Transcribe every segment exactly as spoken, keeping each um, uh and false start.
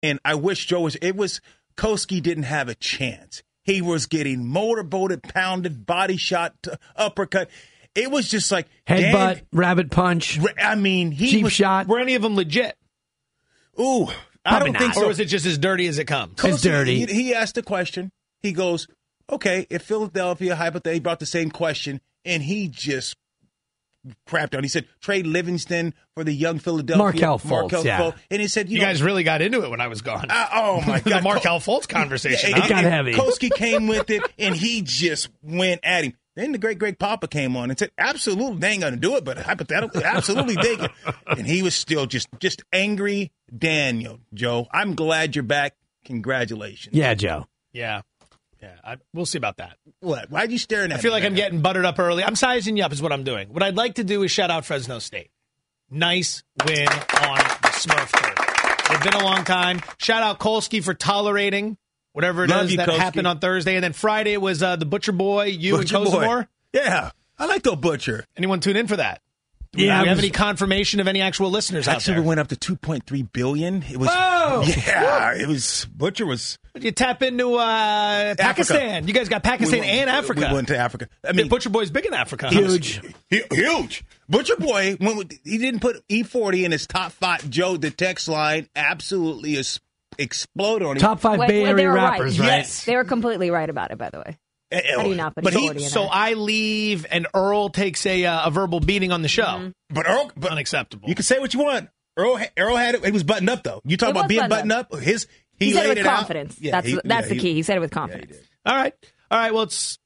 And I wish Joe was – it was – Koski didn't have a chance. He was getting motorboated, pounded, body shot, uppercut. It was just like – Headbutt, rabbit punch. I mean, he cheap was, shot. Were any of them legit? Ooh, I don't not. think so. Or was it just as dirty as it comes? It's dirty. He, he asked a question. He goes, okay, if Philadelphia, hypothetically, brought the same question, and he just crapped on. He said, trade Livingston for the young Philadelphia. Markelle Fultz, Markelle yeah. Fultz. And he said, you, You know, guys really got into it when I was gone. uh, oh, my the God. Markelle Fultz conversation. Yeah, huh? It got heavy. Koski came with it, and he just went at him. Then the great Greg Papa came on and said, absolutely, they ain't going to do it, but hypothetically, absolutely they can. And he was still just just angry Daniel, Joe. I'm glad you're back. Congratulations. Yeah, Joe. Yeah. Yeah, I, we'll see about that. What? Why'd you staring at I feel me like right I'm now? getting buttered up early. I'm sizing you up is what I'm doing. What I'd like to do is shout out Fresno State. Nice win on the Smurf turf. It's been a long time. Shout out Kolsky for tolerating whatever it Love is you, that Kolsky. happened on Thursday. And then Friday was uh, the Butcher Boy, you Butcher and boy. Kozimor. Yeah, I like the Butcher. Anyone tune in for that? Do we, Yeah, do we I have was- any confirmation of any actual listeners out Actually, there? we went up to two point three billion. It was Whoa! Yeah, it was Butcher was You tap into uh, Pakistan. You guys got Pakistan we and went, Africa. We went to Africa. I I mean, mean, Butcher Boy's big in Africa. Huge. He- huge. Butcher Boy, went with, he didn't put E forty in his top five. Joe, the text line absolutely is, exploded on him. Top five Wait, Bay wait, Area they were rappers, right. right? Yes. They were completely right about it, by the way. How do you not put But E he- forty in So it? I leave, and Earl takes a uh, a verbal beating on the show. Mm-hmm. But Earl, but Unacceptable. you can say what you want. Earl, Earl had it. He was buttoned up though. You talk It about was being buttoned buttoned up. His he, He said it laid with it out. confidence. Yeah, that's he- that's yeah, the he- key. He said it with yeah, he confidence. did. All right. All right. Well, it's.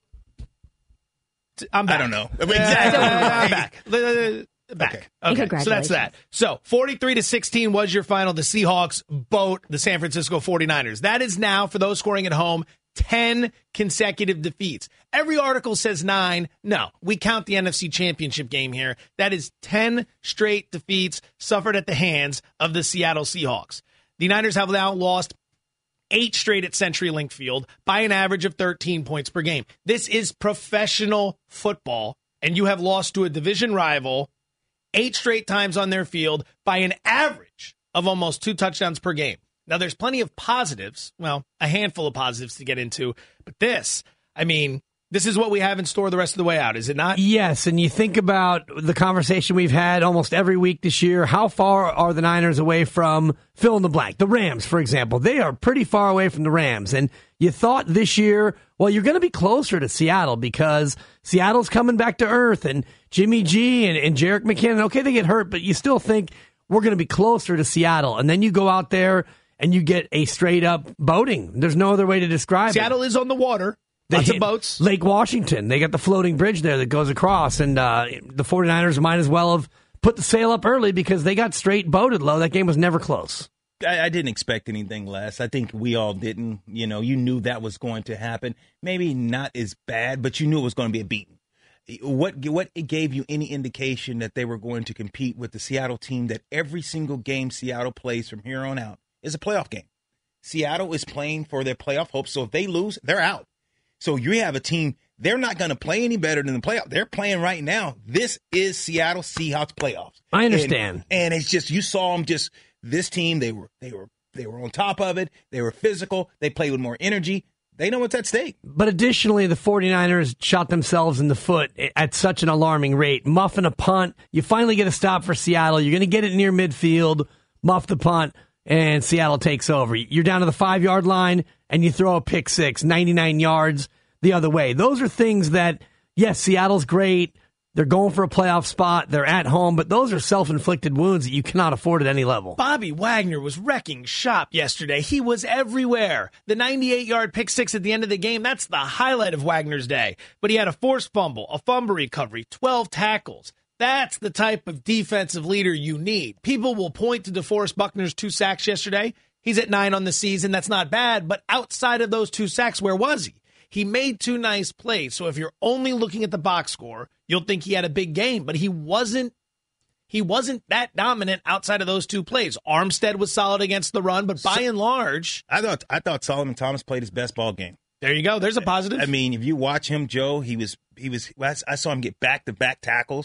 I'm back. I don't know. Yeah, Exactly. I'm back. Uh, Back. Okay. Okay. Congratulations. So that's that. So forty-three to sixteen was your final. The Seahawks boat the San Francisco forty-niners. That is now, for those scoring at home, ten consecutive defeats. Every article says nine. No, we count the N F C Championship game here. That is ten straight defeats suffered at the hands of the Seattle Seahawks. The Niners have now lost eight straight at CenturyLink Field by an average of thirteen points per game. This is professional football, and you have lost to a division rival eight straight times on their field by an average of almost two touchdowns per game. Now, there's plenty of positives, well, a handful of positives to get into, but this, I mean, this is what we have in store the rest of the way out, is it not? Yes, and you think about the conversation we've had almost every week this year. How far are the Niners away from fill in the blank? The Rams, for example. They are pretty far away from the Rams. And you thought this year, well, you're going to be closer to Seattle because Seattle's coming back to earth and Jimmy G and, and Jerick McKinnon. Okay, they get hurt, but you still think we're going to be closer to Seattle. And then you go out there and you get a straight up boating. There's no other way to describe Seattle it. is on the water. They Lots of hit boats. Lake Washington. They got the floating bridge there that goes across, and uh, the forty-niners might as well have put the sail up early because they got straight boated low. That game was never close. I, I didn't expect anything less. I think we all didn't. You know, you knew that was going to happen. Maybe not as bad, but you knew it was going to be a beating. What what it gave you any indication that they were going to compete with the Seattle team that every single game Seattle plays from here on out is a playoff game. Seattle is playing for their playoff hopes, so if they lose, they're out. So you have a team, they're not going to play any better than the playoff. They're playing right now. This is Seattle Seahawks playoffs. I understand. And, and it's just, you saw them just, this team, they were, they were, they were on top of it. They were physical. They played with more energy. They know what's at stake. But additionally, the forty-niners shot themselves in the foot at such an alarming rate. Muffing a punt. You finally get a stop for Seattle. You're going to get it near midfield, muff the punt, and Seattle takes over. You're down to the five-yard line, and you throw a pick six, ninety-nine yards the other way. Those are things that, yes, Seattle's great. They're going for a playoff spot. They're at home, but those are self-inflicted wounds that you cannot afford at any level. Bobby Wagner was wrecking shop yesterday. He was everywhere. The ninety-eight-yard pick six at the end of the game, that's the highlight of Wagner's day. But he had a forced fumble, a fumble recovery, twelve tackles. That's the type of defensive leader you need. People will point to DeForest Buckner's two sacks yesterday. He's at nine on the season. That's not bad. But outside of those two sacks, where was he? He made two nice plays. So if you're only looking at the box score, you'll think he had a big game. But he wasn't he wasn't that dominant outside of those two plays. Armstead was solid against the run, but by and large, I thought I thought Solomon Thomas played his best ball game. there you go. There's a positive. I mean, if you watch him, Joe, he was he was. I saw him get back to back tackles.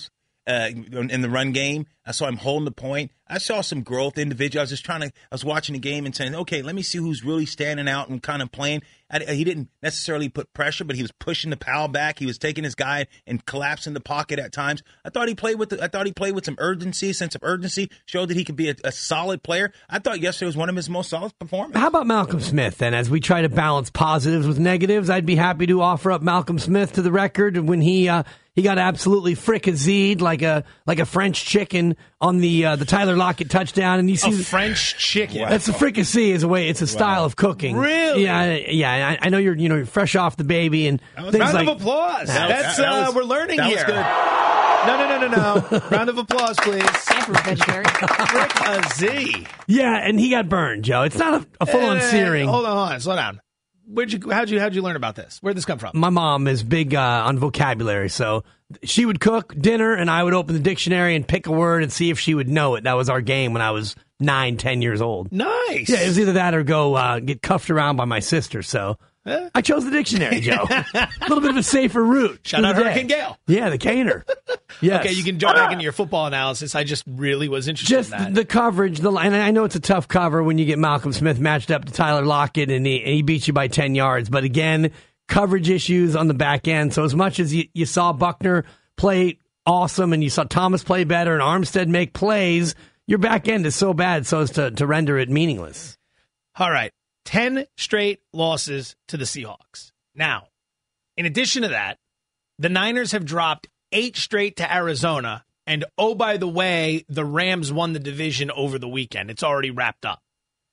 uh, in the run game. I saw him holding the point. I saw some growth individual. I was just trying to, I was watching the game and saying, okay, let me see who's really standing out and kind of playing. I, he didn't necessarily put pressure, but he was pushing the Powell back. He was taking his guy and collapsing the pocket at times. I thought he played with, the, I thought he played with some urgency, sense of urgency, showed that he could be a, a solid player. I thought yesterday was one of his most solid performances. How about Malcolm Smith then? As we try to balance positives with negatives, I'd be happy to offer up Malcolm Smith to the record when he, uh, He got absolutely fricasseed like a like a French chicken on the uh, the Tyler Lockett touchdown, and you see a French chicken. Wow. That's a fricassee is a way. It's a style wow. of cooking. Really? Yeah, yeah. I, I know you're you know you're fresh off the baby and things round like, of applause. That That's that, that uh, was, we're learning that here. Was good. No, no, no, no, no. Round of applause, please. Fricassee. Yeah, and he got burned, Joe. It's not a, a full on hey, searing. Hold on, hold on, slow down. Where'd you? How'd you? How'd you learn about this? Where'd this come from? My mom is big uh, on vocabulary, so she would cook dinner, and I would open the dictionary and pick a word and see if she would know it. That was our game when I was nine, ten years old. Nice. Yeah, it was either that or go uh, get cuffed around by my sister. So eh? I chose the dictionary, Joe. A little bit of a safer route. Shout out Hurricane Gale. Yeah, the caner. Yes. Okay, you can jump back into your football analysis. I just really was interested just in that. the coverage, the and I know it's a tough cover when you get Malcolm Smith matched up to Tyler Lockett and he, and he beats you by ten yards. But again, coverage issues on the back end. So as much as you, you saw Buckner play awesome and you saw Thomas play better and Armstead make plays, your back end is so bad so as to, to render it meaningless. All right. ten straight losses to the Seahawks. Now, in addition to that, the Niners have dropped eight straight to Arizona. And, oh, by the way, the Rams won the division over the weekend. It's already wrapped up.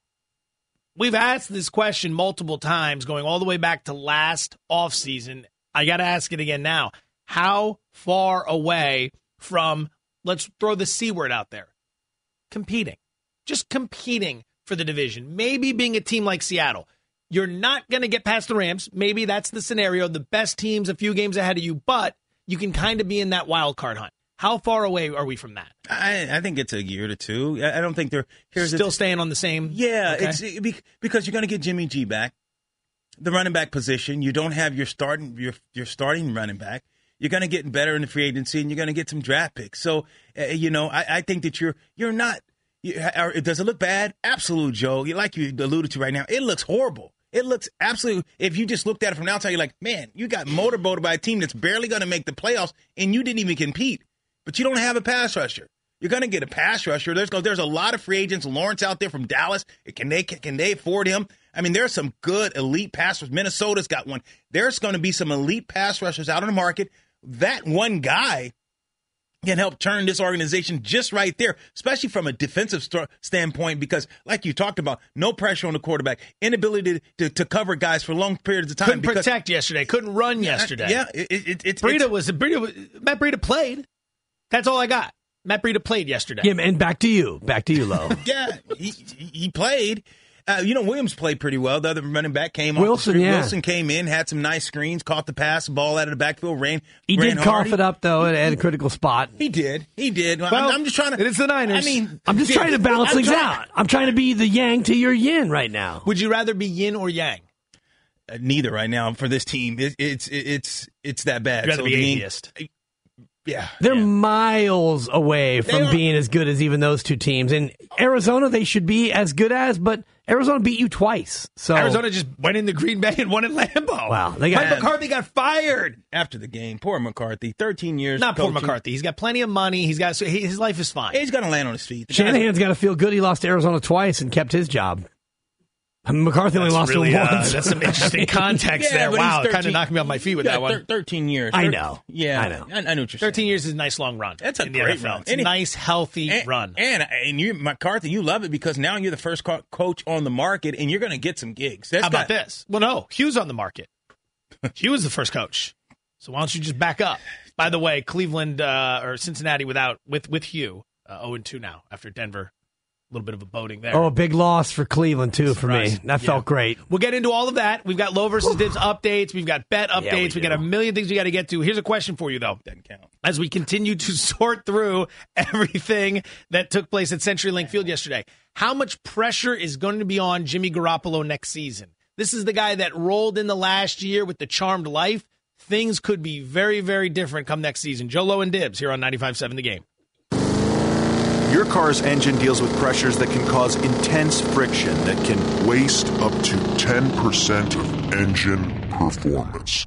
We've asked this question multiple times, going all the way back to last offseason. I got to ask it again now. How far away from, let's throw the C word out there, competing, just competing for the division, maybe being a team like Seattle. You're not going to get past the Rams. Maybe that's the scenario. The best team's a few games ahead of you, but you can kind of be in that wild card hunt. How far away are we from that? I, I think it's a year to two. I don't think they're here's still a, staying on the same. Yeah, okay. it's it, because you're going to get Jimmy G back, the running back position. You don't have your starting your your starting running back. You're going to get better in the free agency, and you're going to get some draft picks. So, uh, you know, I, I think that you're you're not. You, are, does it look bad? Absolute, Joe. Like you alluded to right now, it looks horrible. It looks absolutely. If you just looked at it from the outside, you're like, man, you got motorboated by a team that's barely going to make the playoffs, and you didn't even compete. But you don't have a pass rusher. You're going to get a pass rusher. There's there's a lot of free agents. Lawrence out there from Dallas. Can they can they afford him? I mean, there's some good elite pass rushers. Minnesota's got one. There's going to be some elite pass rushers out on the market. That one guy can help turn this organization just right there, especially from a defensive st- standpoint, because like you talked about, no pressure on the quarterback, inability to, to, to cover guys for long periods of time. Couldn't because, protect yesterday, couldn't run yesterday. Yeah, it, it, it's Breida it's, was Breida, Matt Breida played. That's all I got. Matt Breida played yesterday. Yeah, and back to you. Back to you, Lo. yeah, he, he played. Uh, you know, Williams played pretty well. The other running back came off Wilson, the street. yeah. Wilson came in, had some nice screens, caught the pass, ball out of the backfield, ran. He ran did hard. cough it up, though, at, at a critical spot. He did. He did. Well, I'm, I'm just trying to. It's the Niners. I mean, I'm just trying to balance I'm things trying, out. I'm trying to be the yang to your yin right now. Would you rather be yin or yang? Uh, neither right now for this team. It, it's it, it's it's that bad. You'd rather so be the, atheist. Yeah. They're yeah. miles away from being as good as even those two teams. In Arizona, they should be as good as, but Arizona beat you twice. So Arizona just went into Green Bay and won at Lambeau. Wow. They got, Mike McCarthy got fired. After the game, poor McCarthy, thirteen years. Not coaching. poor McCarthy. He's got plenty of money. He's got his life is fine. He's going to land on his feet. The Shanahan's got to feel good. He lost to Arizona twice and kept his job. I mean, McCarthy only That's lost really, to him uh, once. That's some interesting context Yeah, there. but Wow, he's kind of knocked me off my feet with yeah, that one. thir- thirteen years. I Thir- know. Yeah, I know. I, I know what you're thirteen saying. years is a nice long run. That's a in the great N F L. run. It's a And it- nice, healthy and, run. And and you, McCarthy, you love it because now you're the first co- coach on the market, and you're going to get some gigs. That's How about got, this? Well, no, Hugh's on the market. Hugh was the first coach. So why don't you just back up? By the way, Cleveland uh, or Cincinnati without with with Hugh, uh, oh and two now after Denver. A little bit of a boating there. Oh, a big loss for Cleveland, too, for Surprise. me. That Yeah. felt great. We'll get into all of that. We've got low versus dips updates. We've got bet updates. Yeah, we we do. got a million things we got to get to. Here's a question for you, though. Doesn't count. As we continue to sort through everything that took place at CenturyLink Field yesterday, how much pressure is going to be on Jimmy Garoppolo next season? This is the guy that rolled in the last year with the charmed life. things could be very, very different come next season. Joe Low and Dibs here on ninety-five point seven The Game. Your car's engine deals with pressures that can cause intense friction that can waste up to ten percent of engine performance.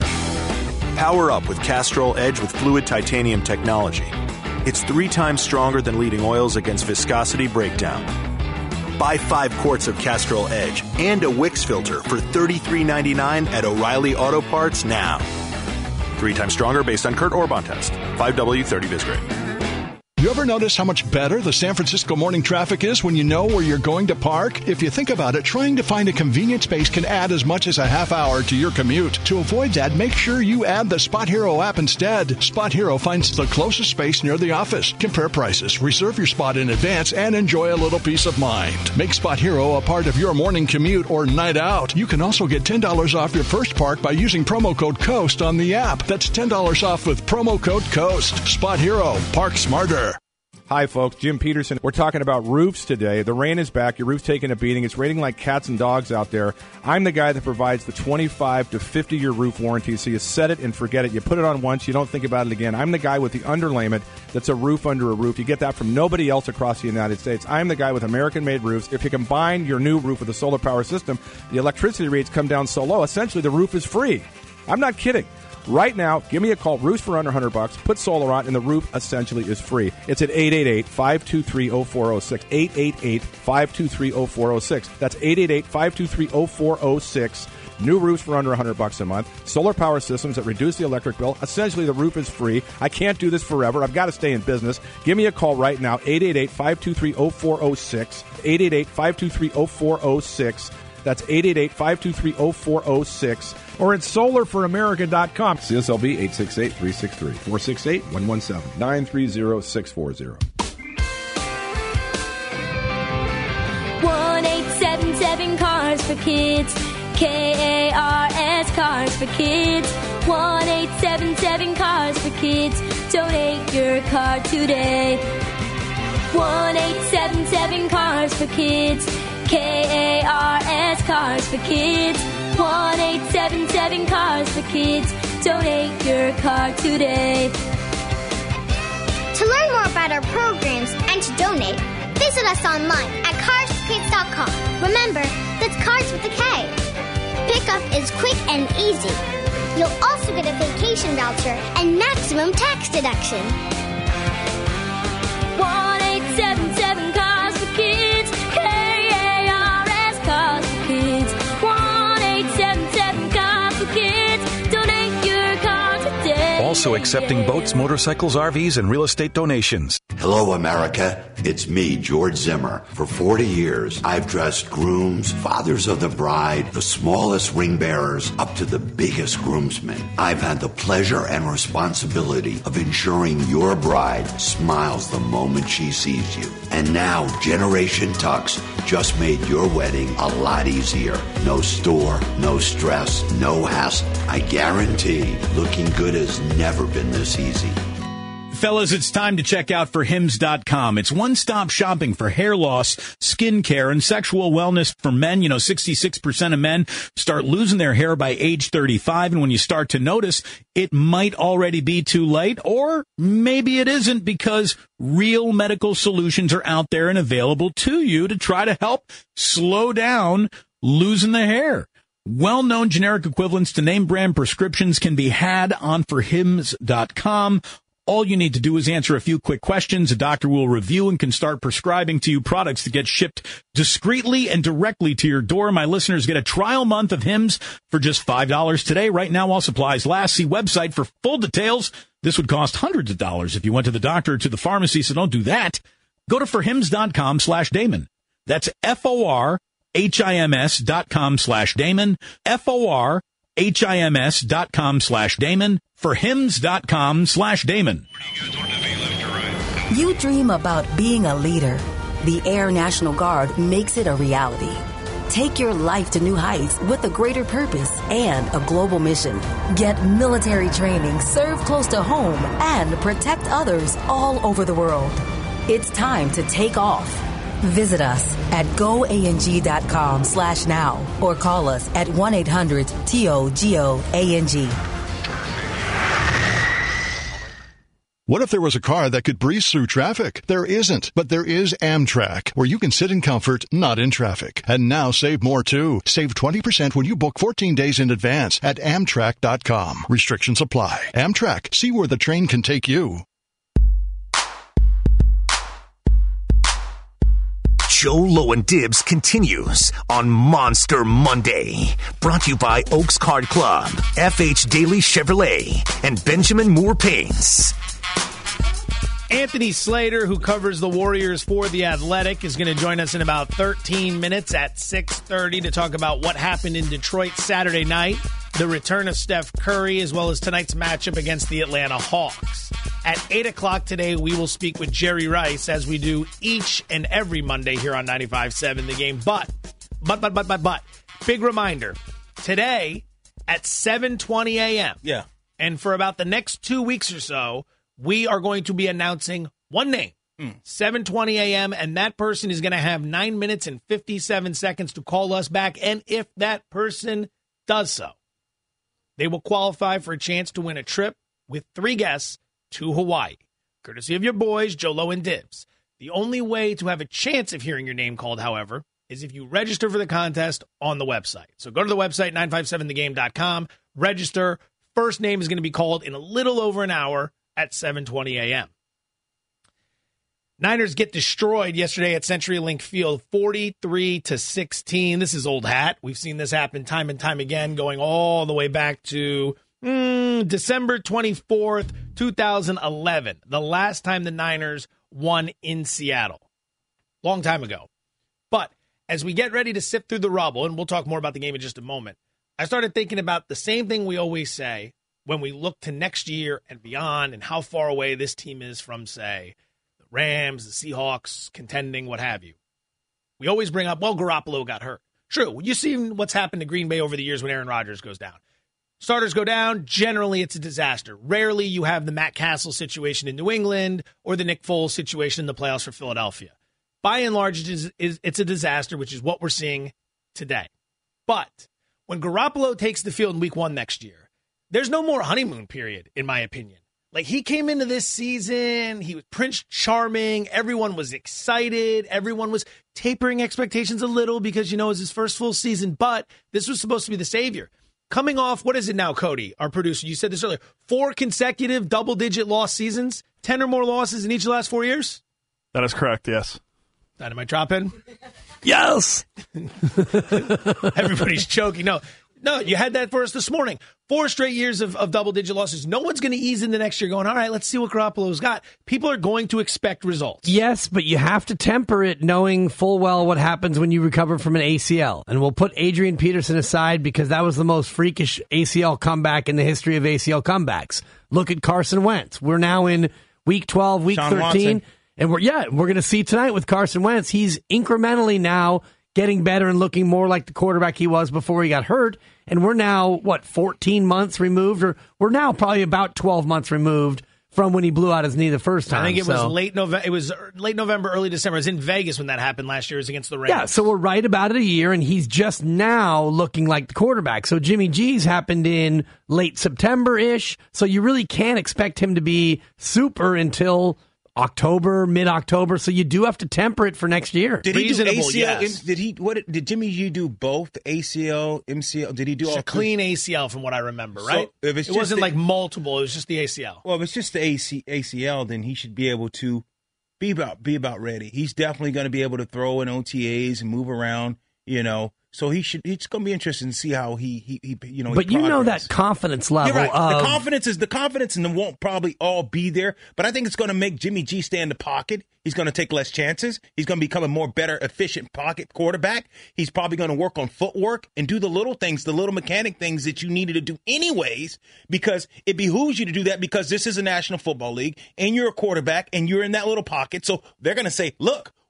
Power up with Castrol Edge with fluid titanium technology. It's three times stronger than leading oils against viscosity breakdown. Buy five quarts of Castrol Edge and a Wix filter for thirty-three ninety-nine at O'Reilly Auto Parts now. Three times stronger based on Kurt Orban test. five W thirty Visgrade. You ever notice how much better the San Francisco morning traffic is when you know where you're going to park? If you think about it, trying to find a convenient space can add as much as a half hour to your commute. To avoid that, make sure you add the Spot Hero app instead. Spot Hero finds the closest space near the office. Compare prices, reserve your spot in advance, and enjoy a little peace of mind. Make Spot Hero a part of your morning commute or night out. You can also get ten dollars off your first park by using promo code COAST on the app. That's ten dollars off with promo code COAST. Spot Hero. Park smarter. Hi, folks. Jim Peterson. We're talking about roofs today. The rain is back. Your roof's taking a beating. It's raining like cats and dogs out there. I'm the guy that provides the twenty-five to fifty-year roof warranty, so you set it and forget it. You put it on once. You don't think about it again. I'm the guy with the underlayment that's a roof under a roof. You get that from nobody else across the United States. I'm the guy with American-made roofs. If you combine your new roof with a solar power system, the electricity rates come down so low, essentially the roof is free. I'm not kidding. Right now, give me a call. Roofs for under one hundred bucks. Put solar on, and the roof essentially is free. It's at eight eight eight, five two three, zero four zero six. eight eight eight, five two three, zero four zero six. That's eight eight eight, five two three, zero four zero six. New roofs for under one hundred bucks a month. Solar power systems that reduce the electric bill. Essentially, the roof is free. I can't do this forever. I've got to stay in business. Give me a call right now. eight eight eight, five two three, zero four zero six. eight eight eight, five two three, zero four zero six. That's eight eight eight, five two three, zero four zero six. Or at solar for america dot com. C S L B eight six eight, three six three, four six eight, one one seven, nine three zero, six four zero. one eight seven seven Cars for Kids. K A R S Cars for Kids. one eight seven seven Cars for Kids. Donate your car today. one eight seven seven Cars for Kids. K A R S Cars for Kids. one eight seven seven Cars for Kids. Donate your car today. To learn more about our programs and to donate, visit us online at cars for kids dot com. Remember, that's Cars with a K. Pickup is quick and easy. You'll also get a vacation voucher and maximum tax deduction. one eight seven seven Cars for Kids. K A R S Cars for Kids. one eight seven seven Cars for Kids. Donate your car today. Also accepting boats, motorcycles, R Vs, and real estate donations. Hello, America. It's me, George Zimmer. For forty years, I've dressed grooms, fathers of the bride, the smallest ring bearers, up to the biggest groomsmen. I've had the pleasure and responsibility of ensuring your bride smiles the moment she sees you. And now, Generation Tux just made your wedding a lot easier. No store, no stress, no hassle. I guarantee looking good has never been this easy. Fellas, it's time to check out for hims dot com. It's one-stop shopping for hair loss, skin care, and sexual wellness for men. You know, sixty-six percent of men start losing their hair by age thirty-five, and when you start to notice, it might already be too late, or maybe it isn't, because real medical solutions are out there and available to you to try to help slow down losing the hair. Well-known generic equivalents to name-brand prescriptions can be had on for hims dot com. All you need to do is answer a few quick questions. A doctor will review and can start prescribing to you products that get shipped discreetly and directly to your door. My listeners get a trial month of Hims for just five dollars today. Right now, while supplies last. See website for full details. This would cost hundreds of dollars if you went to the doctor or to the pharmacy, so don't do that. Go to for hims dot com slash Damon. That's F O R H I M S dot com slash Damon. F O R H I M S dot com slash Damon. For hims dot com slash Damon. You dream about being a leader. The Air National Guard makes it a reality. Take your life to new heights with a greater purpose and a global mission. Get military training, serve close to home, and protect others all over the world. It's time to take off. Visit us at go A N G dot com slash now or call us at one eight hundred T O G O A N G. What if there was a car that could breeze through traffic? There isn't, but there is Amtrak, where you can sit in comfort, not in traffic. And now save more too. Save twenty percent when you book fourteen days in advance at Amtrak dot com. Restrictions apply. Amtrak, see where the train can take you. Joe Low and Dibs continues on Monster Monday. Brought to you by Oaks Card Club, F H Daily Chevrolet, and Benjamin Moore Paints. Anthony Slater, who covers the Warriors for The Athletic, is going to join us in about thirteen minutes at six thirty to talk about what happened in Detroit Saturday night, the return of Steph Curry, as well as tonight's matchup against the Atlanta Hawks. At eight o'clock today, we will speak with Jerry Rice, as we do each and every Monday here on ninety-five point seven The Game. But, but, but, but, but, but, big reminder, today at seven twenty a.m., yeah, and for about the next two weeks or so, we are going to be announcing one name, mm. seven twenty a.m., and that person is going to have nine minutes and fifty-seven seconds to call us back. And if that person does so, they will qualify for a chance to win a trip with three guests to Hawaii, courtesy of your boys, Joe Low and Dibs. The only way to have a chance of hearing your name called, however, is if you register for the contest on the website. So go to the website, nine five seven the game dot com, register. First name is going to be called in a little over an hour at seven twenty a.m. Niners get destroyed yesterday at CenturyLink Field, forty-three to sixteen. This is old hat. We've seen this happen time and time again, going all the way back to mm, December twenty-fourth, two thousand eleven, the last time the Niners won in Seattle. Long time ago. But as we get ready to sift through the rubble, and we'll talk more about the game in just a moment, I started thinking about the same thing we always say when we look to next year and beyond and how far away this team is from, say, the Rams, the Seahawks, contending, what have you. We always bring up, well, Garoppolo got hurt. True. You've seen what's happened to Green Bay over the years when Aaron Rodgers goes down. Starters go down, generally it's a disaster. Rarely you have the Matt Castle situation in New England or the Nick Foles situation in the playoffs for Philadelphia. By and large, it is, it's a disaster, which is what we're seeing today. But when Garoppolo takes the field in week one next year, there's no more honeymoon period, in my opinion. Like, he came into this season, he was Prince Charming, everyone was excited, everyone was tapering expectations a little because, you know, it was his first full season, but this was supposed to be the savior. Coming off, what is it now, Cody, our producer? You said this earlier, four consecutive double-digit loss seasons, ten or more losses in each of the last four years? That is correct, yes. Dynamite drop in? Yes! Everybody's choking. No. No, you had that for us this morning. Four straight years of, of double-digit losses. No one's going to ease into next year going, all right, let's see what Garoppolo's got. People are going to expect results. Yes, but you have to temper it knowing full well what happens when you recover from an A C L. And we'll put Adrian Peterson aside because that was the most freakish A C L comeback in the history of A C L comebacks. Look at Carson Wentz. We're now in week twelve, week Sean thirteen. Watson. And we're, yeah, we're going to see tonight with Carson Wentz. He's incrementally now getting better and looking more like the quarterback he was before he got hurt. And we're now, what, fourteen months removed? Or we're now probably about twelve months removed from when he blew out his knee the first time. I think it so. was late November. It was late November, early December. It was in Vegas when that happened last year. It was against the Rams. Yeah, so we're right about it a year, and he's just now looking like the quarterback. So Jimmy G's happened in late September-ish, so you really can't expect him to be super until October, mid-October, so you do have to temper it for next year. Did he Reasonable, do A C L? yes. Did he? What did Jimmy G do? Both A C L, M C L? Did he do It's all a clean A C L from what I remember, So, right? if it's it just wasn't the- like multiple. It was just the A C L. Well, if it's just the A C, A C L, then he should be able to be about be about ready. He's definitely going to be able to throw in O T As and move around, you know. So he should. It's going to be interesting to see how he he, he you know. he But you know progress. that confidence level You're right. of... The confidence is the confidence, and it won't probably all be there. But I think it's going to make Jimmy G stay in the pocket. He's going to take less chances. He's going to become a more better, efficient pocket quarterback. He's probably going to work on footwork and do the little things, the little mechanic things that you needed to do anyways, because it behooves you to do that because this is a National Football League, and you're a quarterback, and you're in that little pocket. So they're going to say, look,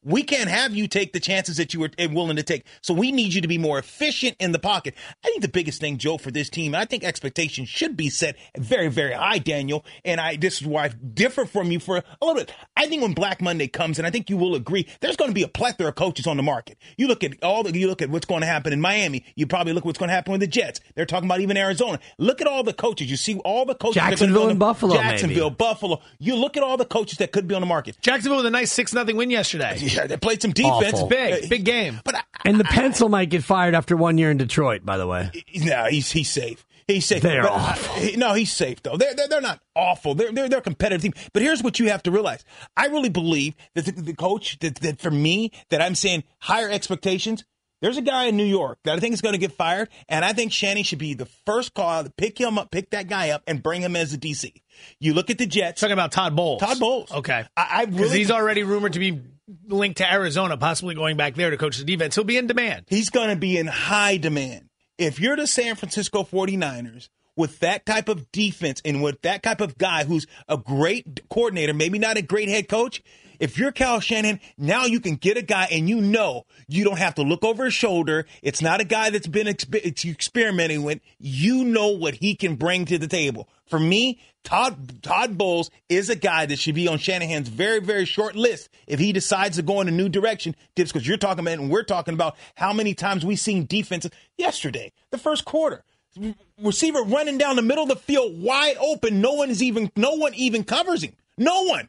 We can't have you take the chances that you were willing to take. So we need you to be more efficient in the pocket. I think the biggest thing, Joe, for this team, and I think expectations should be set very, very high, Daniel. And I this is why I differ from you for a little bit. I think when Black Monday comes, and I think you will agree, there's going to be a plethora of coaches on the market. You look at all the, you look at what's going to happen in Miami. You probably look at what's going to happen with the Jets. They're talking about even Arizona. Look at all the coaches. You see all the coaches. Jacksonville and Buffalo. Jacksonville, maybe. Buffalo. You look at all the coaches that could be on the market. Jacksonville with a nice six nothing win yesterday. Yeah, they played some defense. Awful. Big, big game. But I, and the pencil might get fired after one year in Detroit, by the way. No, he's he's safe. He's safe. They're but, awful. Uh, no, he's safe, though. They're, they're, they're not awful. They're, they're, they're a competitive team. But here's what you have to realize. I really believe that the, the coach, that, that for me, that I'm saying higher expectations, there's a guy in New York that I think is going to get fired, and I think Shannon should be the first call to pick him up, pick that guy up, and bring him as a D C. You look at the Jets. Talking about Todd Bowles. Todd Bowles. Okay. I, I Because really, he's already rumored to be linked to Arizona, possibly going back there to coach the defense. He'll be in demand. He's going to be in high demand. If you're the San Francisco forty-niners, with that type of defense and with that type of guy who's a great coordinator, maybe not a great head coach, if you're Kyle Shanahan, now you can get a guy and you know you don't have to look over his shoulder. It's not a guy that's been exp- experimenting with. You know what he can bring to the table. For me, Todd Todd Bowles is a guy that should be on Shanahan's very, very short list if he decides to go in a new direction. Tips, because you're talking about, and we're talking about how many times we've seen defense yesterday, the first quarter. Receiver running down the middle of the field wide open. No one is even no one even covers him. No one.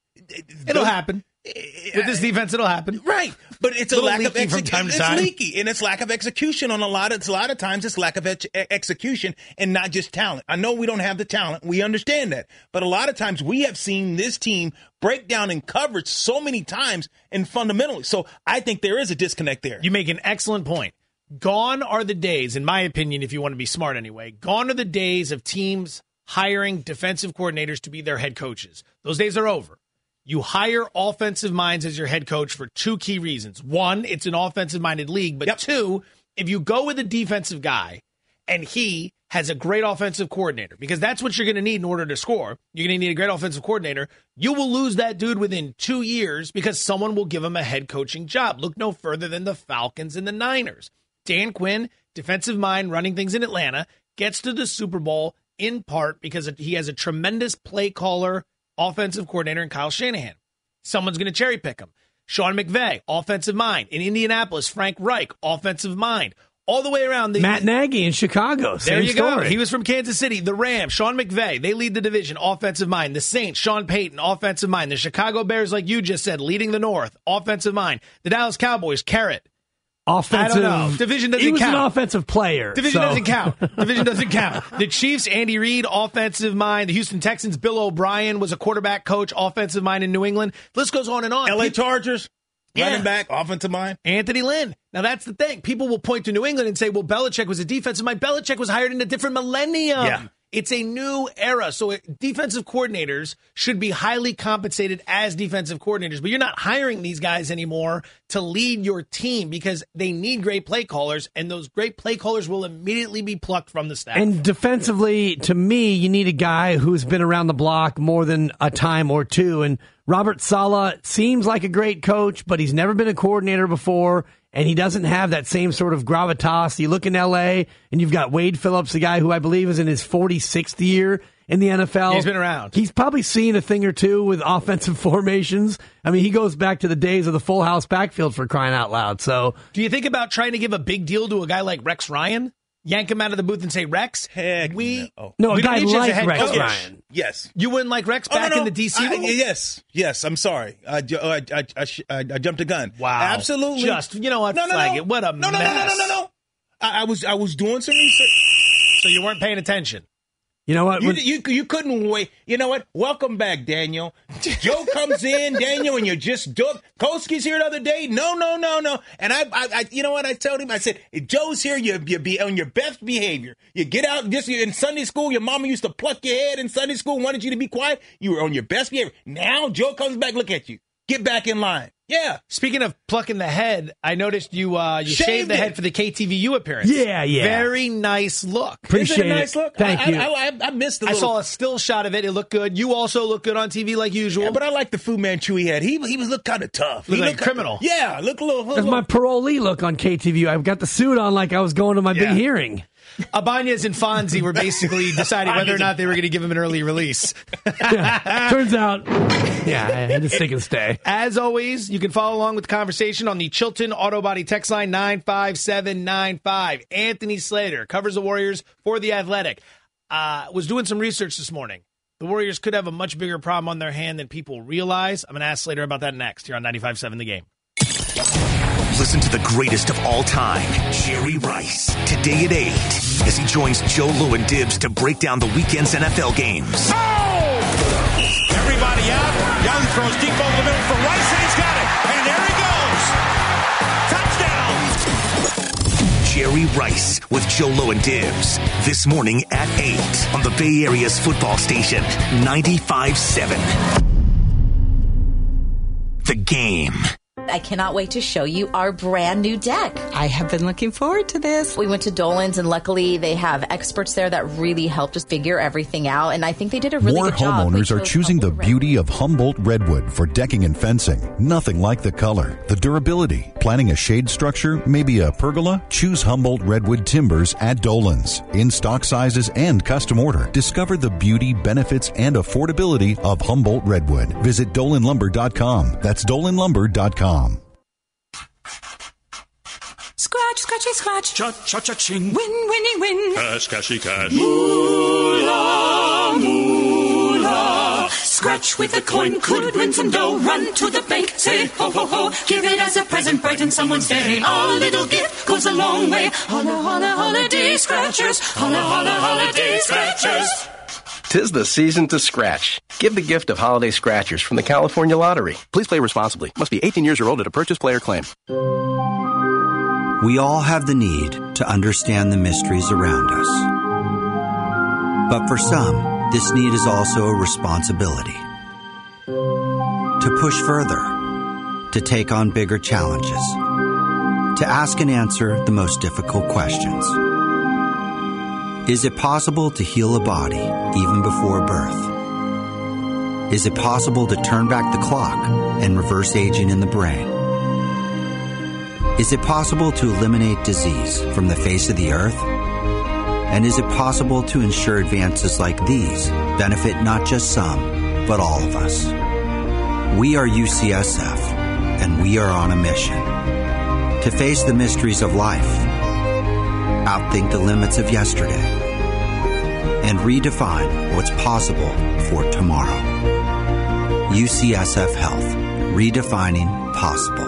It'll Those, happen. With this defense, it'll happen. Right. But it's a, a lack of execution. From time to it's time. leaky, and it's lack of execution on a lot of, it's a lot of times it's lack of ex- execution and not just talent. I know we don't have the talent. We understand that. But a lot of times we have seen this team break down in coverage so many times and fundamentally. So I think there is a disconnect there. You make an excellent point. Gone are the days, in my opinion, if you want to be smart anyway, gone are the days of teams hiring defensive coordinators to be their head coaches. Those days are over. You hire offensive minds as your head coach for two key reasons. One, it's an offensive-minded league. But yep. two, if you go with a defensive guy and he has a great offensive coordinator, because that's what you're going to need in order to score. You're going to need a great offensive coordinator. You will lose that dude within two years because someone will give him a head coaching job. Look no further than the Falcons and the Niners. Dan Quinn, defensive mind running things in Atlanta, gets to the Super Bowl in part because he has a tremendous play caller, offensive coordinator in Kyle Shanahan. Someone's going to cherry pick him. Sean McVay, offensive mind. In Indianapolis, Frank Reich, offensive mind. All the way around. The, Matt Nagy in Chicago. Same there you story. go. He was from Kansas City. The Rams, Sean McVay, they lead the division, offensive mind. The Saints, Sean Payton, offensive mind. The Chicago Bears, like you just said, leading the North, offensive mind. The Dallas Cowboys, Carrot. Offensive. I don't know. Division doesn't he was count. an offensive player. Division so. doesn't count. Division doesn't count. The Chiefs, Andy Reid, offensive mind. The Houston Texans, Bill O'Brien was a quarterback coach, offensive mind in New England. List goes on and on. L A Chargers, yeah. running back, offensive mind. Anthony Lynn. Now, that's the thing. People will point to New England and say, well, Belichick was a defensive mind. Belichick was hired in a different millennium. Yeah. It's a new era. So defensive coordinators should be highly compensated as defensive coordinators. But you're not hiring these guys anymore to lead your team because they need great play callers, and those great play callers will immediately be plucked from the staff. And defensively, to me, you need a guy who's been around the block more than a time or two. And Robert Saleh seems like a great coach, but he's never been a coordinator before. And he doesn't have that same sort of gravitas. You look in L A, and you've got Wade Phillips, the guy who I believe is in his forty-sixth year in the N F L. He's been around. He's probably seen a thing or two with offensive formations. I mean, he goes back to the days of the full house backfield, for crying out loud. So, do you think about trying to give a big deal to a guy like Rex Ryan? Yank him out of the booth and say, Rex, Heck we no. No, a we guy don't need you as a like head Rex coach. Ryan. Yes. You wouldn't like Rex Oh, back no, no. in the D C I, role? yes. Yes. I'm sorry. I, I, I, I, I, I jumped a gun. Wow. Absolutely. Just, you know what? No, no, Flag no. it. What a no, no, mess. no, no, no, no, no. I, I was, I was doing some research. So you weren't paying attention. You know what? You, When- you, you couldn't wait. You know what? Welcome back, Daniel. Joe comes in, Daniel, and you're just do- Koski's here the other day. No, no, no, no. And I, I, I, you know what? I told him. I said, if Joe's here, you, you be on your best behavior. You get out. Just in Sunday school, your mama used to pluck your head in Sunday school, wanted you to be quiet. You were on your best behavior. Now Joe comes back. Look at you. Get back in line. Yeah. Speaking of plucking the head, I noticed you uh, you Shaved shaved the it. head for the K T V U appearance. Yeah, yeah. Very nice look. Appreciate Is it a nice it. look? Thank I, you. I, I, I missed the I little... saw a still shot of it. It looked good. You also look good on T V like usual. Yeah, but I like the Fu Manchu he had. He he was looked kind of tough. Looked he like looked a criminal. Kinda, yeah, look a little. That's little my parolee look on K T V U. I've got the suit on like I was going to my Yeah. big hearing. Abanez and Fonzie were basically deciding whether or not they were going to give him an early release. Yeah, turns out, yeah, I had to stick and stay. As always, you can follow along with the conversation on the Chilton Auto Body text line nine five seven nine five. Anthony Slater covers the Warriors for The Athletic. Uh, was doing some research this morning. The Warriors could have a much bigger problem on their hand than people realize. I'm going to ask Slater about that next here on ninety-five point seven The Game. Listen to the greatest of all time, Jerry Rice, today at eight, as he joins Joe Low and Dibbs to break down the weekend's N F L games. Oh! Everybody out. Young throws deep over the middle for Rice, and he's got it. And there he goes. Touchdown. Jerry Rice with Joe Low and Dibbs, this morning at eight on the Bay Area's football station, ninety-five point seven. The Game. I cannot wait to show you our brand new deck. I have been looking forward to this. We went to Dolan's, and luckily they have experts there that really helped us figure everything out, and I think they did a really More good job. homeowners are choosing the beauty of Humboldt Redwood for decking and fencing. Nothing like the color, the durability. Planning a shade structure, maybe a pergola? Choose Humboldt Redwood timbers at Dolan's. In stock sizes and custom order. Discover the beauty, benefits, and affordability of Humboldt Redwood. Visit dolan lumber dot com. That's dolan lumber dot com. Scratch, scratchy, scratch. Cha cha cha ching. Win, winny, win. Cash, cashy, cash. Moolah, moolah. Scratch with a coin, could win some dough. Run to the bank, say ho, ho, ho. Give it as a present, brighten someone's day. Our little gift goes a long way. Holla, holla, holiday scratchers. Holla, holla, holiday scratchers. Tis the season to scratch. Give the gift of holiday scratchers from the California Lottery. Please play responsibly. Must be eighteen years or older to purchase, play, or claim. We all have the need to understand the mysteries around us. But for some, this need is also a responsibility. To push further, to take on bigger challenges, to ask and answer the most difficult questions. Is it possible to heal a body even before birth? Is it possible to turn back the clock and reverse aging in the brain? Is it possible to eliminate disease from the face of the earth? And is it possible to ensure advances like these benefit not just some, but all of us? We are U C S F, and we are on a mission to face the mysteries of life, outthink the limits of yesterday, and redefine what's possible for tomorrow. U C S F Health, redefining possible.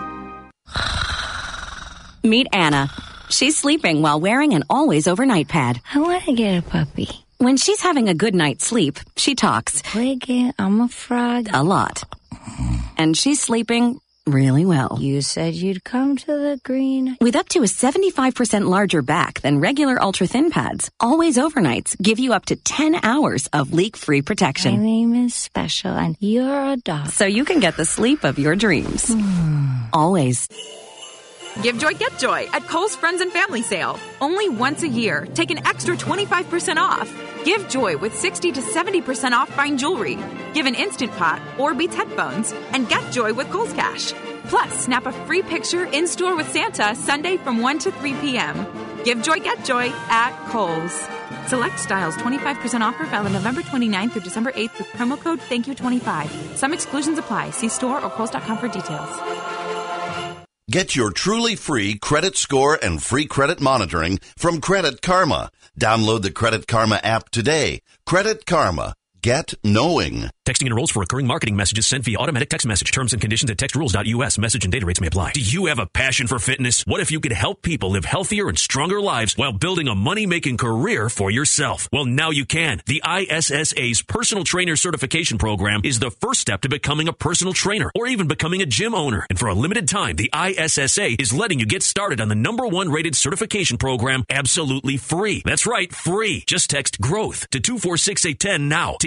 Meet Anna. She's sleeping while wearing an always overnight pad. I want to get a puppy. When she's having a good night's sleep, she talks. Play again. I'm a frog. A lot. And she's sleeping really well. You said you'd come to the green. With up to a seventy-five percent larger back than regular ultra-thin pads, Always Overnights give you up to ten hours of leak-free protection. My name is Special, and you're a dog. So you can get the sleep of your dreams. Always. Give Joy, get Joy at Kohl's Friends and Family Sale. Only once a year. Take an extra twenty-five percent off. Give Joy with sixty to seventy percent off fine jewelry. Give an Instant Pot or Beats headphones. And get Joy with Kohl's Cash. Plus, snap a free picture in-store with Santa Sunday from one to three p.m. Give Joy, get Joy at Kohl's. Select styles twenty-five percent offer valid November twenty-ninth through December eighth with promo code thank you twenty-five. Some exclusions apply. See store or kohls dot com for details. Get your truly free credit score and free credit monitoring from Credit Karma. Download the Credit Karma app today. Credit Karma. Get knowing. Texting enrolls for recurring marketing messages sent via automatic text message. Terms and conditions at text rules dot U S. Message and data rates may apply. Do you have a passion for fitness? What if you could help people live healthier and stronger lives while building a money-making career for yourself? Well, now you can. The I S S A's Personal Trainer Certification Program is the first step to becoming a personal trainer or even becoming a gym owner. And for a limited time, the I S S A is letting you get started on the number one rated certification program absolutely free. That's right, free. Just text GROWTH to two four six eight one zero now to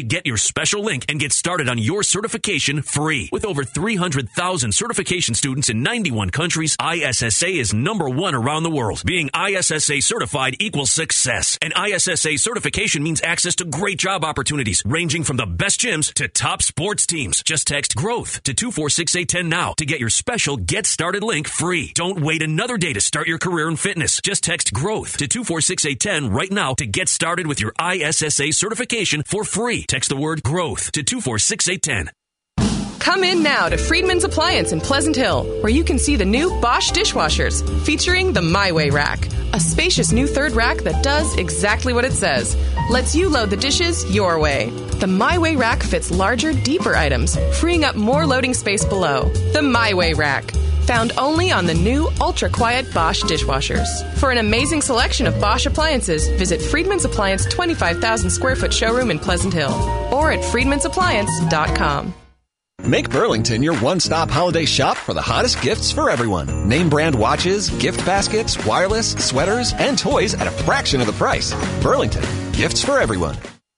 get your special link and get started on your certification free. With over three hundred thousand certification students in ninety-one countries, I S S A is number one around the world. Being I S S A certified equals success. And I S S A certification means access to great job opportunities, ranging from the best gyms to top sports teams. Just text GROWTH to two four six eight one zero now to get your special Get Started link free. Don't wait another day to start your career in fitness. Just text GROWTH to two four six eight one zero right now to get started with your I S S A certification for free. Text the word GROWTH to two four six eight one zero. Come in now to Friedman's Appliance in Pleasant Hill, where you can see the new Bosch dishwashers featuring the My Way rack, a spacious new third rack that does exactly what it says. Lets you load the dishes your way. The My Way rack fits larger, deeper items, freeing up more loading space below. The My Way rack. Found only on the new ultra-quiet Bosch dishwashers. For an amazing selection of Bosch appliances, visit Friedman's Appliance twenty-five thousand square foot showroom in Pleasant Hill or at friedmans appliance dot com. Make Burlington your one-stop holiday shop for the hottest gifts for everyone. Name brand watches, gift baskets, wireless, sweaters, and toys at a fraction of the price. Burlington, gifts for everyone.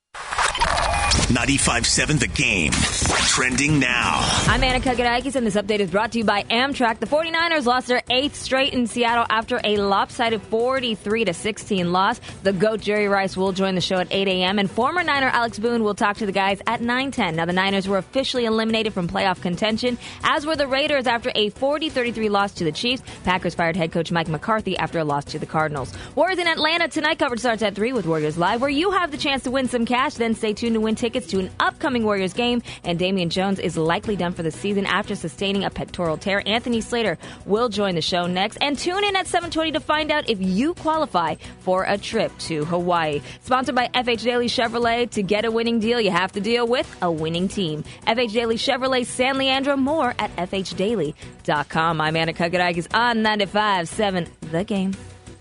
ninety-five point seven The Game. Trending now. I'm Anna Kagarakis, and this update is brought to you by Amtrak. The 49ers lost their eighth straight in Seattle after a lopsided forty-three to sixteen loss. The GOAT Jerry Rice will join the show at eight a.m., and former Niner Alex Boone will talk to the guys at nine ten. Now, the Niners were officially eliminated from playoff contention, as were the Raiders after a forty thirty-three loss to the Chiefs. Packers fired head coach Mike McCarthy after a loss to the Cardinals. Warriors in Atlanta tonight. Coverage starts at three with Warriors Live, where you have the chance to win some cash. Then stay tuned to win tickets to an upcoming Warriors game, and Damian Jones is likely done for the season after sustaining a pectoral tear. Anthony Slater will join the show next, and tune in at seven twenty to find out if you qualify for a trip to Hawaii. Sponsored by F H Daily Chevrolet. To get a winning deal, you have to deal with a winning team. F H Daily Chevrolet, San Leandro. More at f h daily dot com. I'm Anna Kagarakis on ninety-five point seven The Game.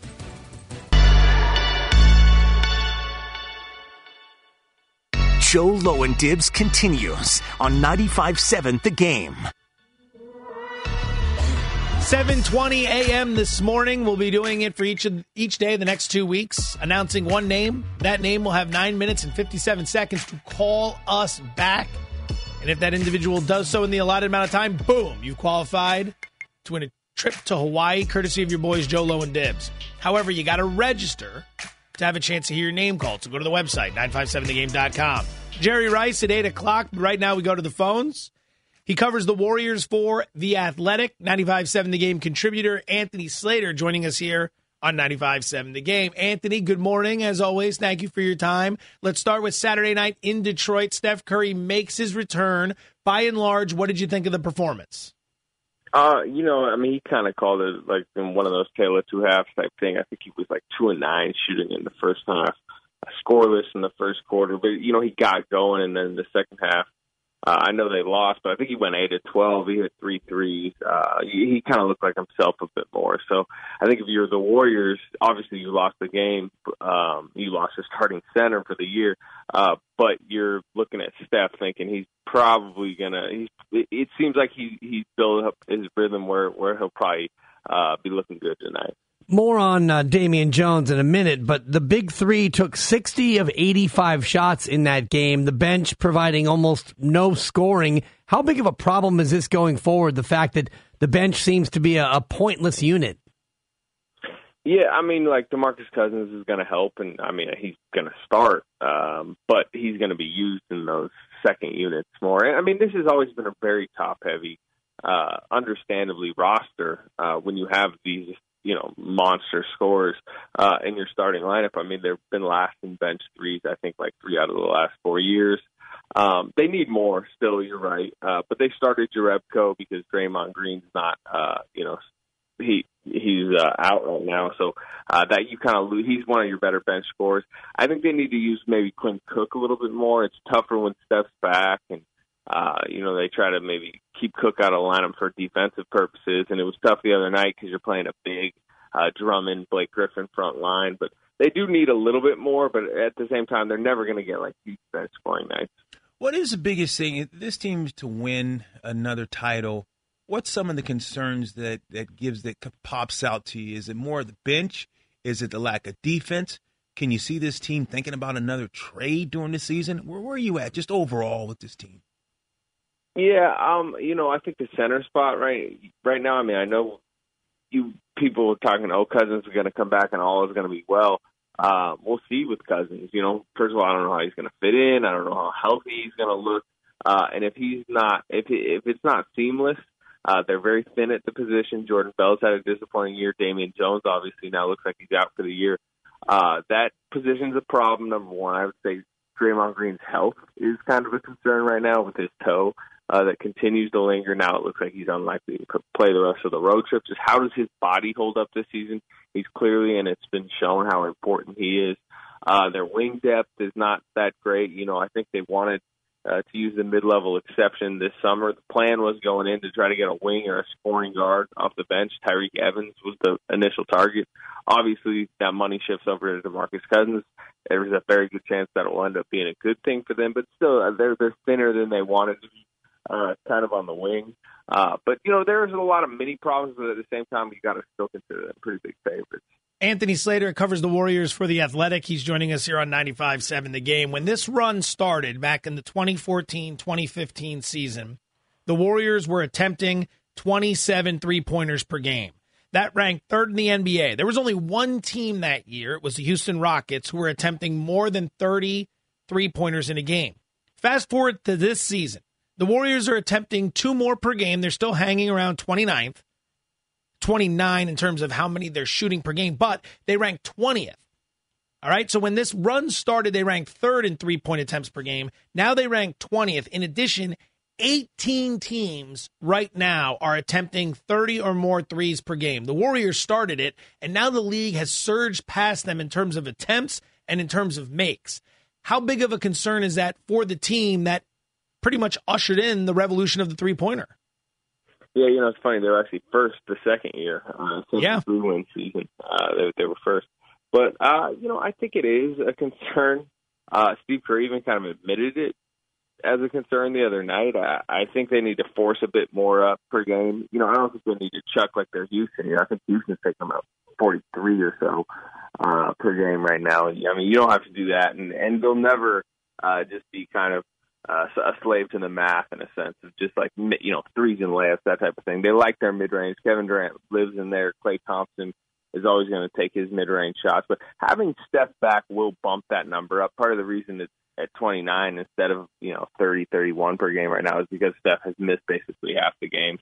Joe Low and Dibs continues on ninety-five point seven The Game. seven twenty a.m. this morning. We'll be doing it for each of, each day the next two weeks, announcing one name. That name will have nine minutes and fifty-seven seconds to call us back. And if that individual does so in the allotted amount of time, boom, you've qualified to win a trip to Hawaii, courtesy of your boys Joe Low and Dibs. However, you got to register to have a chance to hear your name called. So go to the website, nine five seven the game dot com. Jerry Rice at eight o'clock. Right now we go to the phones. He covers the Warriors for The Athletic. ninety-five point seven The Game contributor Anthony Slater joining us here on ninety-five point seven The Game. Anthony, good morning. As always, thank you for your time. Let's start with Saturday night in Detroit. Steph Curry makes his return. By and large, what did you think of the performance? Uh, you know, I mean, he kind of called it like in one of those tale of two halves type thing. I think he was like two and nine shooting in the first half, scoreless in the first quarter. But you know, he got going, and then the second half, uh, I know they lost, but I think he went eight to twelve. He hit three threes. Uh, he, he kind of looked like himself a bit more. So I think if you're the Warriors, obviously you lost the game. Um, you lost your starting center for the year, uh, but you're looking at Steph thinking he's probably gonna. He's, it seems like he he's built up his rhythm where where he'll probably uh, be looking good tonight. More on uh, Damian Jones in a minute, but the big three took sixty of eighty-five shots in that game. The bench providing almost no scoring. How big of a problem is this going forward? The fact that the bench seems to be a, a pointless unit. Yeah, I mean, like DeMarcus Cousins is going to help, and I mean he's going to start, um, but he's going to be used in those second units more. I mean, this has always been a very top-heavy, uh, understandably roster uh, when you have these, you know, monster scorers uh, in your starting lineup. I mean, they've been last in bench threes, I think, like three out of the last four years. Um, they need more still, you're right, uh, but they started Jerebko because Draymond Green's not, uh, you know, he he's uh, out right now, so uh, that you kind of lose. He's one of your better bench scorers. I think they need to use maybe Quinn Cook a little bit more. It's tougher when Steph's back, and uh, you know they try to maybe keep Cook out of the lineup for defensive purposes. And it was tough the other night because you're playing a big uh, Drummond, Blake Griffin front line. But they do need a little bit more. But at the same time, they're never going to get like huge bench scoring nights. What is the biggest thing? This team to win another title. What's some of the concerns that, that gives that pops out to you? Is it more the bench? Is it the lack of defense? Can you see this team thinking about another trade during the season? Where, where are you at just overall with this team? Yeah, um, you know, I think the center spot right right now, I mean, I know you people were talking, oh, Cousins is going to come back and all is going to be well. Uh, we'll see with Cousins. You know, first of all, I don't know how he's going to fit in. I don't know how healthy he's going to look. Uh, and if he's not, if if it's not seamless, uh, they're very thin at the position. Jordan Bell's had a disappointing year. Damian Jones obviously now looks like he's out for the year. Uh, that position's a problem, number one. I would say Draymond Green's health is kind of a concern right now with his toe uh, that continues to linger. Now it looks like he's unlikely to play the rest of the road trip. Just how does his body hold up this season? He's clearly, and it's been shown how important he is. Uh, their wing depth is not that great. You know, I think they wanted uh, to use the mid-level exception this summer. The plan was going in to try to get a wing or a scoring guard off the bench. Tyreek Evans was the initial target. Obviously, that money shifts over to DeMarcus Cousins. There's a very good chance that it will end up being a good thing for them, but still, uh, they're, they're thinner than they wanted to be, uh, kind of on the wing. Uh, but, you know, there's a lot of mini problems, but at the same time, you got to still consider them pretty big favorites. Anthony Slater covers the Warriors for The Athletic. He's joining us here on ninety-five point seven The Game. When this run started back in the twenty fourteen twenty fifteen season, the Warriors were attempting twenty-seven three-pointers per game. That ranked third in the N B A. There was only one team that year. It was the Houston Rockets, who were attempting more than thirty three-pointers in a game. Fast forward to this season. The Warriors are attempting two more per game. They're still hanging around twenty-ninth. twenty-nine in terms of how many they're shooting per game, but they ranked twentieth. All right, so when this run started, they ranked third in three-point attempts per game. Now they rank twentieth. In addition, eighteen teams right now are attempting thirty or more threes per game. The Warriors started it, and now the league has surged past them in terms of attempts and in terms of makes. How big of a concern is that for the team that pretty much ushered in the revolution of the three-pointer? Yeah, you know, it's funny. They were actually first the second year uh, since yeah. the three-win season. Uh, they, they were first. But, uh, you know, I think it is a concern. Uh, Steve Kerr even kind of admitted it as a concern the other night. I, I think they need to force a bit more up per game. You know, I don't think they need to chuck like they're Houston. You know, I think Houston's taking about forty-three or so uh, per game right now. I mean, you don't have to do that. And, and they'll never uh, just be kind of Uh, a slave to the math in a sense of just like, you know, threes and layups, that type of thing. They like their mid-range. Kevin Durant lives in there. Klay Thompson is always going to take his mid-range shots. But having Steph back will bump that number up. Part of the reason it's at twenty-nine instead of, you know, thirty, thirty-one per game right now is because Steph has missed basically half the games.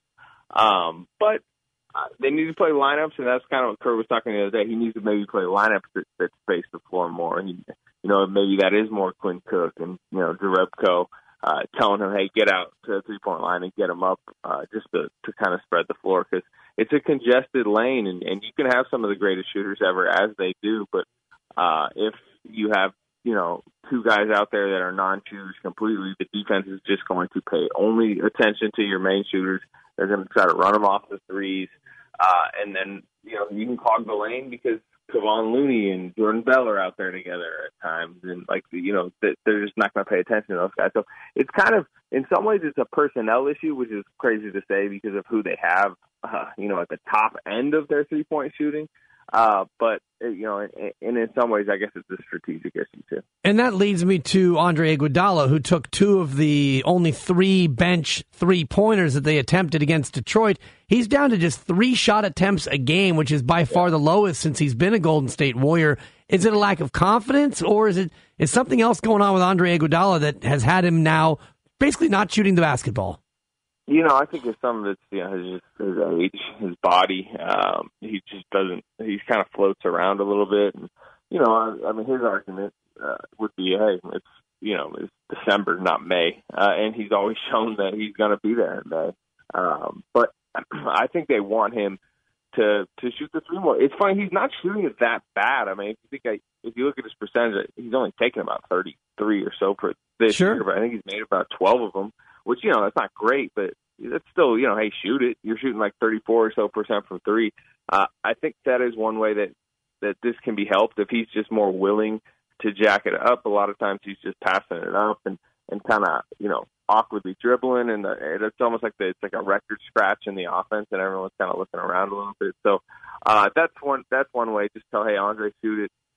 Um, but uh, they need to play lineups, and that's kind of what Kerr was talking the other day. He needs to maybe play lineups that, that space the floor more. And he, You know, maybe that is more Quinn Cook and, you know, Jerebko uh, telling him, hey, get out to the three-point line and get him up uh, just to, to kind of spread the floor, because it's a congested lane, and, and you can have some of the greatest shooters ever, as they do, but uh, if you have, you know, two guys out there that are non-shooters completely, the defense is just going to pay only attention to your main shooters. They're going to try to run them off the threes, uh, and then, you know, you can clog the lane because Kevon Looney and Jordan Bell are out there together at times, and like, you know, they're just not going to pay attention to those guys. So it's kind of, in some ways, it's a personnel issue, which is crazy to say because of who they have, uh, you know, at the top end of their three-point shooting. Uh, but, you know, and in, in some ways, I guess it's a strategic issue, too. And that leads me to Andre Iguodala, who took two of the only three bench three-pointers that they attempted against Detroit. He's down to just three shot attempts a game, which is by far the lowest since he's been a Golden State Warrior. Is it a lack of confidence, or is it is something else going on with Andre Iguodala that has had him now basically not shooting the basketball? You know, I think it's some of it's, you know, his, his age, his body. Um, he just doesn't, he kind of floats around a little bit. And, you know, I, I mean, his argument uh, would be, hey, it's, you know, it's December, not May. Uh, and he's always shown that he's going to be there in May. Um, but I think they want him to to shoot the three more. It's funny, he's not shooting it that bad. I mean, if you think I, if you look at his percentage, he's only taken about thirty-three or so per this sure. year, but I think he's made about twelve of them. Which, you know, that's not great, but that's still, you know, hey, shoot it. You're shooting like thirty-four or so percent from three. Uh, I think that is one way that, that this can be helped if he's just more willing to jack it up. A lot of times he's just passing it up and, and kind of, you know, awkwardly dribbling, and the, it's almost like the, it's like a record scratch in the offense, and everyone's kind of looking around a little bit. So uh, that's one that's one way. Just tell, hey, Andre, shoot it.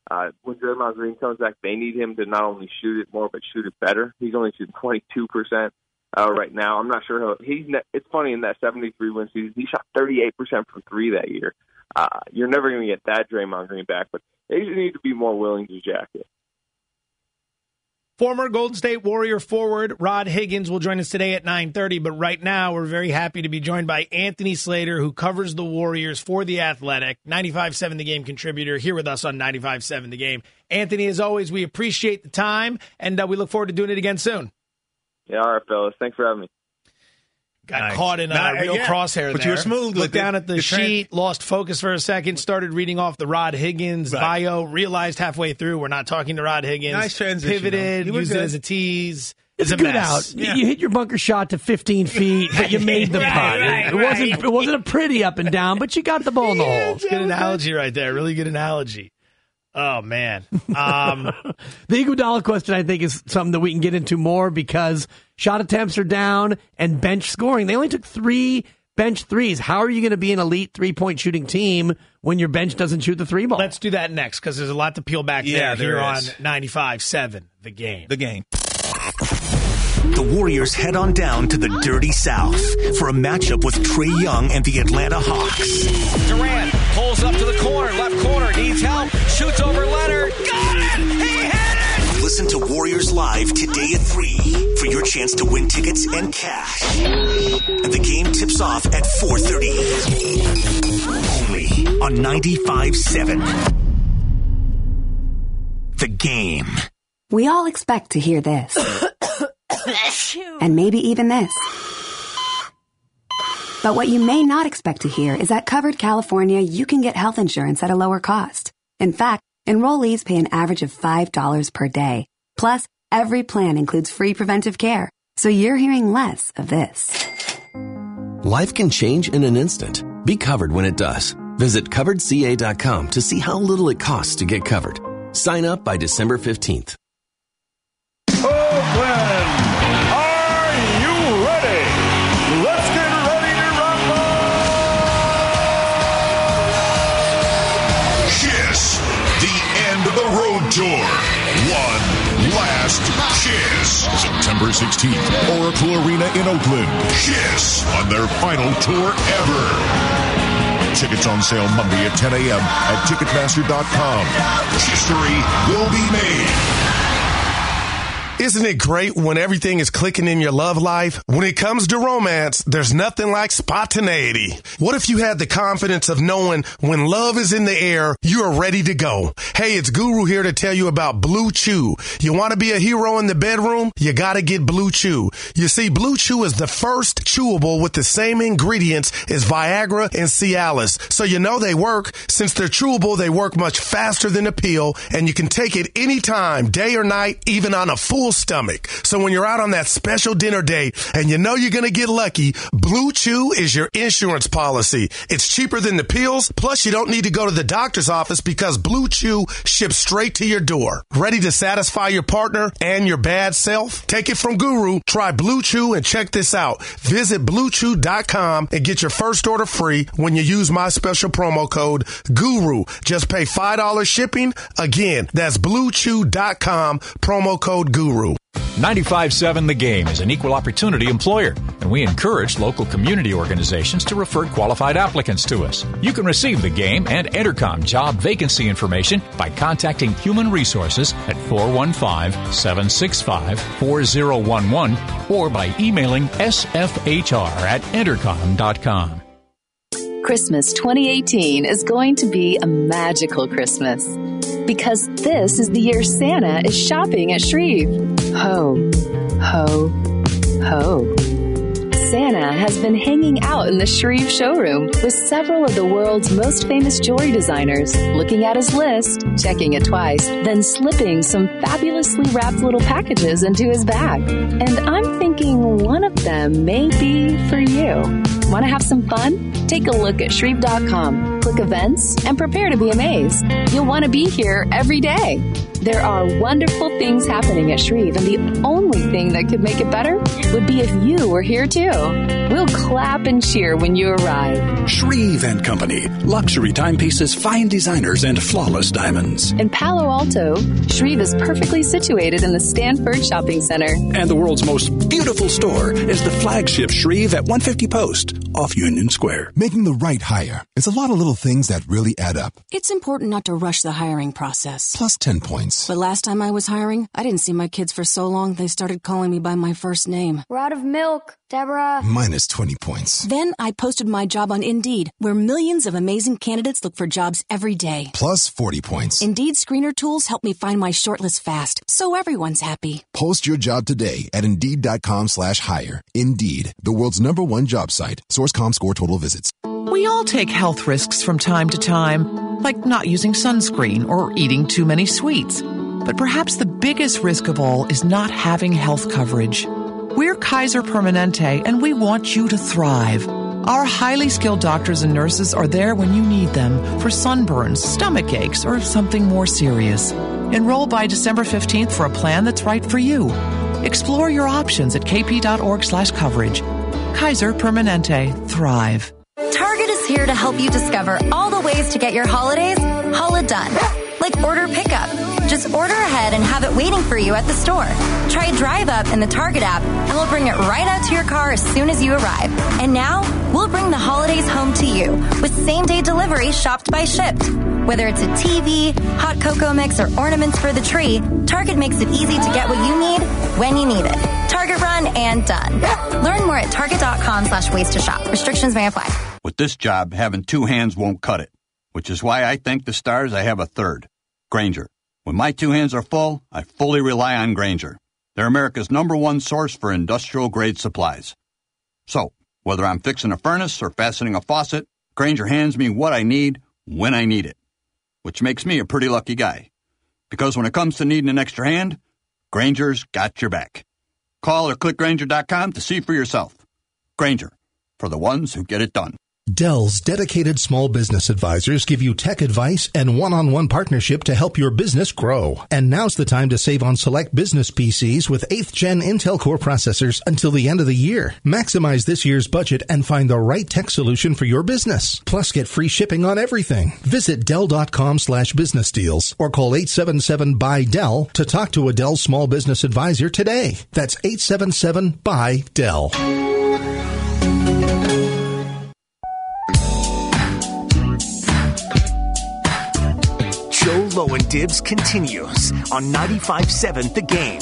Uh, when Draymond Green comes back, they need him to not only shoot it more, but shoot it better. He's only shooting twenty-two percent uh, right now. I'm not sure how he's. Ne- it's funny, in that seventy-three win season, he shot thirty-eight percent from three that year. Uh, you're never going to get that Draymond Green back, but they just need to be more willing to jack it. Former Golden State Warrior forward Rod Higgins will join us today at nine thirty, but right now we're very happy to be joined by Anthony Slater, who covers the Warriors for The Athletic, ninety-five point seven The Game contributor, here with us on ninety-five point seven The Game. Anthony, as always, we appreciate the time, and uh, we look forward to doing it again soon. Yeah, all right, fellas. Thanks for having me. Got Nice. caught in a Nah, real yeah. crosshair But there. you were smooth Looked with down it. at the Good trend. sheet, lost focus for a second, started reading off the Rod Higgins Right. bio, realized halfway through we're not talking to Rod Higgins. Nice transition, Pivoted, though. You were used it good. as a tease. It's a It's a good mess. out. You hit your bunker shot to fifteen feet, but you made the Right, putt. right, it wasn't. right. It wasn't a pretty up and down, but you got the ball in the hole. Good analogy right there. Really good analogy. Oh, man. Um, The Iguodala question, I think, is something that we can get into more because shot attempts are down and bench scoring. They only took three bench threes. How are you going to be an elite three-point shooting team when your bench doesn't shoot the three ball? let's do that next because there's a lot to peel back Yeah, there, there here is. on ninety-five point seven The Game. The Game. The Warriors head on down to the Dirty South for a matchup with Trae Young and the Atlanta Hawks. Durant pulls up to the corner, left corner, needs help, shoots over Leonard. Got it! He hit it! Listen to Warriors Live today at three for your chance to win tickets and cash. And the game tips off at four thirty. Only on ninety-five point seven. The Game. We all expect to hear this. And maybe even this. But what you may not expect to hear is that Covered California, you can get health insurance at a lower cost. In fact, enrollees pay an average of five dollars per day. Plus, every plan includes free preventive care. So you're hearing less of this. Life can change in an instant. Be covered when it does. Visit covered c a dot com to see how little it costs to get covered. Sign up by December fifteenth. Oakland, are you ready? Let's get ready to rumble! Kiss, the end of the road tour. One last kiss. September sixteenth, Oracle Arena in Oakland. Kiss on their final tour ever. Tickets on sale Monday at ten a.m. at Ticketmaster dot com. History will be made. Isn't it great when everything is clicking in your love life? When it comes to romance, there's nothing like spontaneity. What if you had the confidence of knowing when love is in the air, you are ready to go? Hey, it's Guru here to tell you about Blue Chew. You want to be a hero in the bedroom? You got to get Blue Chew. You see, Blue Chew is the first chewable with the same ingredients as Viagra and Cialis. So you know they work. Since they're chewable, they work much faster than a pill, and you can take it anytime, day or night, even on a full stomach. So when you're out on that special dinner date and you know you're going to get lucky, Blue Chew is your insurance policy. It's cheaper than the pills, plus you don't need to go to the doctor's office because Blue Chew ships straight to your door. Ready to satisfy your partner and your bad self? Take it from Guru. Try Blue Chew and check this out. Visit blue chew dot com and get your first order free when you use my special promo code GURU. Just pay five dollars shipping. Again, that's blue chew dot com, promo code GURU. ninety-five point seven The Game is an equal opportunity employer, and we encourage local community organizations to refer qualified applicants to us. You can receive The Game and Entercom job vacancy information by contacting Human Resources at four one five, seven six five, four zero one one or by emailing s f h r at entercom dot com. Christmas twenty eighteen is going to be a magical Christmas because this is the year Santa is shopping at Shreve. Ho, ho, ho. Santa has been hanging out in the Shreve showroom with several of the world's most famous jewelry designers, looking at his list, checking it twice, then slipping some fabulously wrapped little packages into his bag. And I'm thinking one of them may be for you. Want to have some fun? Take a look at Shreve dot com, click events, and prepare to be amazed. You'll want to be here every day. There are wonderful things happening at Shreve, and the only thing that could make it better would be if you were here too. We'll clap and cheer when you arrive. Shreve and Company. Luxury timepieces, fine designers, and flawless diamonds. In Palo Alto, Shreve is perfectly situated in the Stanford Shopping Center. And the world's most beautiful store is the flagship Shreve at one fifty Post, off Union Square. Making the right hire is a lot of little things that really add up. It's important not to rush the hiring process. Plus ten points. But last time I was hiring, I didn't see my kids for so long, they started calling me by my first name. We're out of milk, Deborah. Minus twenty points. Then I posted my job on Indeed, where millions of amazing candidates look for jobs every day. Plus forty points. Indeed screener tools help me find my shortlist fast, so everyone's happy. Post your job today at Indeed.com slash hire. Indeed, the world's number one job site. Source dot com score total visits. We all take health risks from time to time, like not using sunscreen or eating too many sweets. But perhaps the biggest risk of all is not having health coverage. We're Kaiser Permanente, and we want you to thrive. Our highly skilled doctors and nurses are there when you need them for sunburns, stomach aches, or something more serious. Enroll by December fifteenth for a plan that's right for you. Explore your options at kp.org slash coverage. Kaiser Permanente. Thrive. Target is here to help you discover all the ways to get your holidays holla done. Like order pickup. Just order ahead and have it waiting for you at the store. Try Drive Up in the Target app and we'll bring it right out to your car as soon as you arrive. And now, we'll bring the holidays home to you with same-day delivery shopped by Shipt. Whether it's a T V, hot cocoa mix, or ornaments for the tree, Target makes it easy to get what you need when you need it. Target run and done. Learn more at target.com slash ways to shop. Restrictions may apply. With this job, having two hands won't cut it, which is why I thank the stars I have a third, Grainger. When my two hands are full, I fully rely on Grainger. They're America's number one source for industrial-grade supplies. So, whether I'm fixing a furnace or fastening a faucet, Grainger hands me what I need when I need it, which makes me a pretty lucky guy. Because when it comes to needing an extra hand, Grainger's got your back. Call or click Grainger dot com to see for yourself. Grainger, for the ones who get it done. Dell's dedicated small business advisors give you tech advice and one-on-one partnership to help your business grow. And now's the time to save on select business P Cs with eighth gen Intel Core processors until the end of the year. Maximize this year's budget and find the right tech solution for your business. Plus, get free shipping on everything. Visit Dell.com slash business deals or call eight seven seven B Y Dell to talk to a Dell small business advisor today. That's eight seven seven B Y Dell. Joe Low and Dibs continues on ninety-five point seven The Game.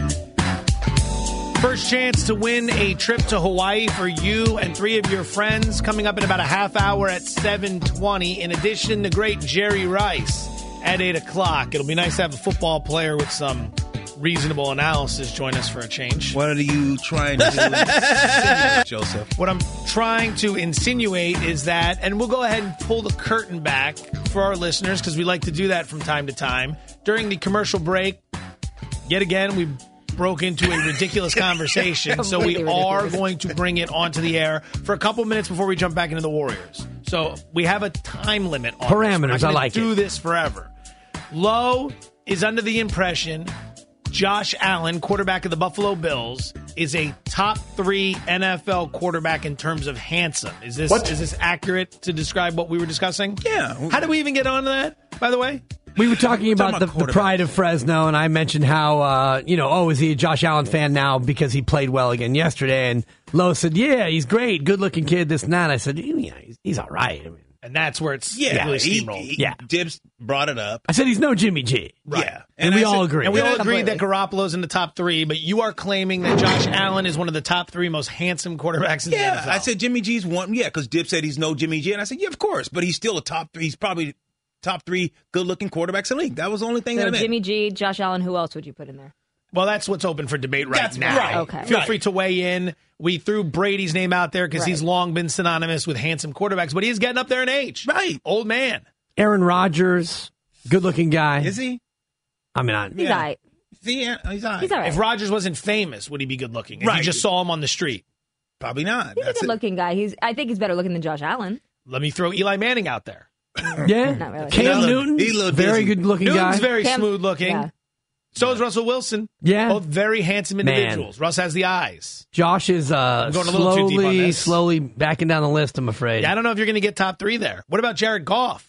First chance to win a trip to Hawaii for you and three of your friends coming up in about a half hour at seven twenty. In addition, the great Jerry Rice at eight o'clock. It'll be nice to have a football player with some reasonable analysis join us for a change. What are you trying to insinuate, Joseph? What I'm trying to insinuate is that, and we'll go ahead and pull the curtain back for our listeners because we like to do that from time to time. During the commercial break, yet again, we broke into a ridiculous conversation, so we are going to bring it onto the air for a couple minutes before we jump back into the Warriors. So we have a time limit on parameters. This. I like do it. this forever. Lowe is under the impression Josh Allen, quarterback of the Buffalo Bills, is a top three N F L quarterback in terms of handsome. Is this What? is this accurate to describe what we were discussing? Yeah. How did we even get onto that, by the way? We were talking about, talking about the, the pride of Fresno, and I mentioned how, uh, you know, oh, is he a Josh Allen fan now because he played well again yesterday? And Lowe said, yeah, he's great, good-looking kid, this and that. I said, yeah, he's, he's all right. I mean, and that's where it's yeah, really he, steamrolled. he, Yeah. Dibs brought it up. I said he's no Jimmy G. Right. Yeah. And, And we I all said- agree. And we all Yeah. agreed that Garoppolo's in the top three, but you are claiming that Josh Allen is one of the top three most handsome quarterbacks in the N Yeah, F L. I said Jimmy G's one. Yeah, because Dib said he's no Jimmy G, and I said, yeah, of course, but he's still a top three. He's probably top three good-looking quarterbacks in the league. That was the only thing that So I meant. Jimmy G, Josh Allen, who else would you put in there? Well, that's what's open for debate right That's now. right. Okay. Feel Right. free to weigh in. We threw Brady's name out there because Right. he's long been synonymous with handsome quarterbacks, but he's getting up there in age. Right. Old man. Aaron Rodgers, good-looking guy. Is he? I mean, I, He's Yeah. all right. See, yeah, he's all right. He's all right. If Rodgers wasn't famous, would he be good looking? If Right. you just saw him on the street. Probably not. He's That's a it. good looking guy. He's I think he's better looking than Josh Allen. Let me throw Eli Manning out there. Yeah. Not really. Cam Newton, He's a little very dizzy. good looking Newton's guy. very Cam- smooth looking. yeah. So is Russell Wilson. Yeah. Both very handsome Man. individuals. Russ has the eyes. Josh is uh, I'm going a little too deep on slowly, this. slowly backing down the list, I'm afraid. Yeah, I don't know if you're going to get top three there. What about Jared Goff?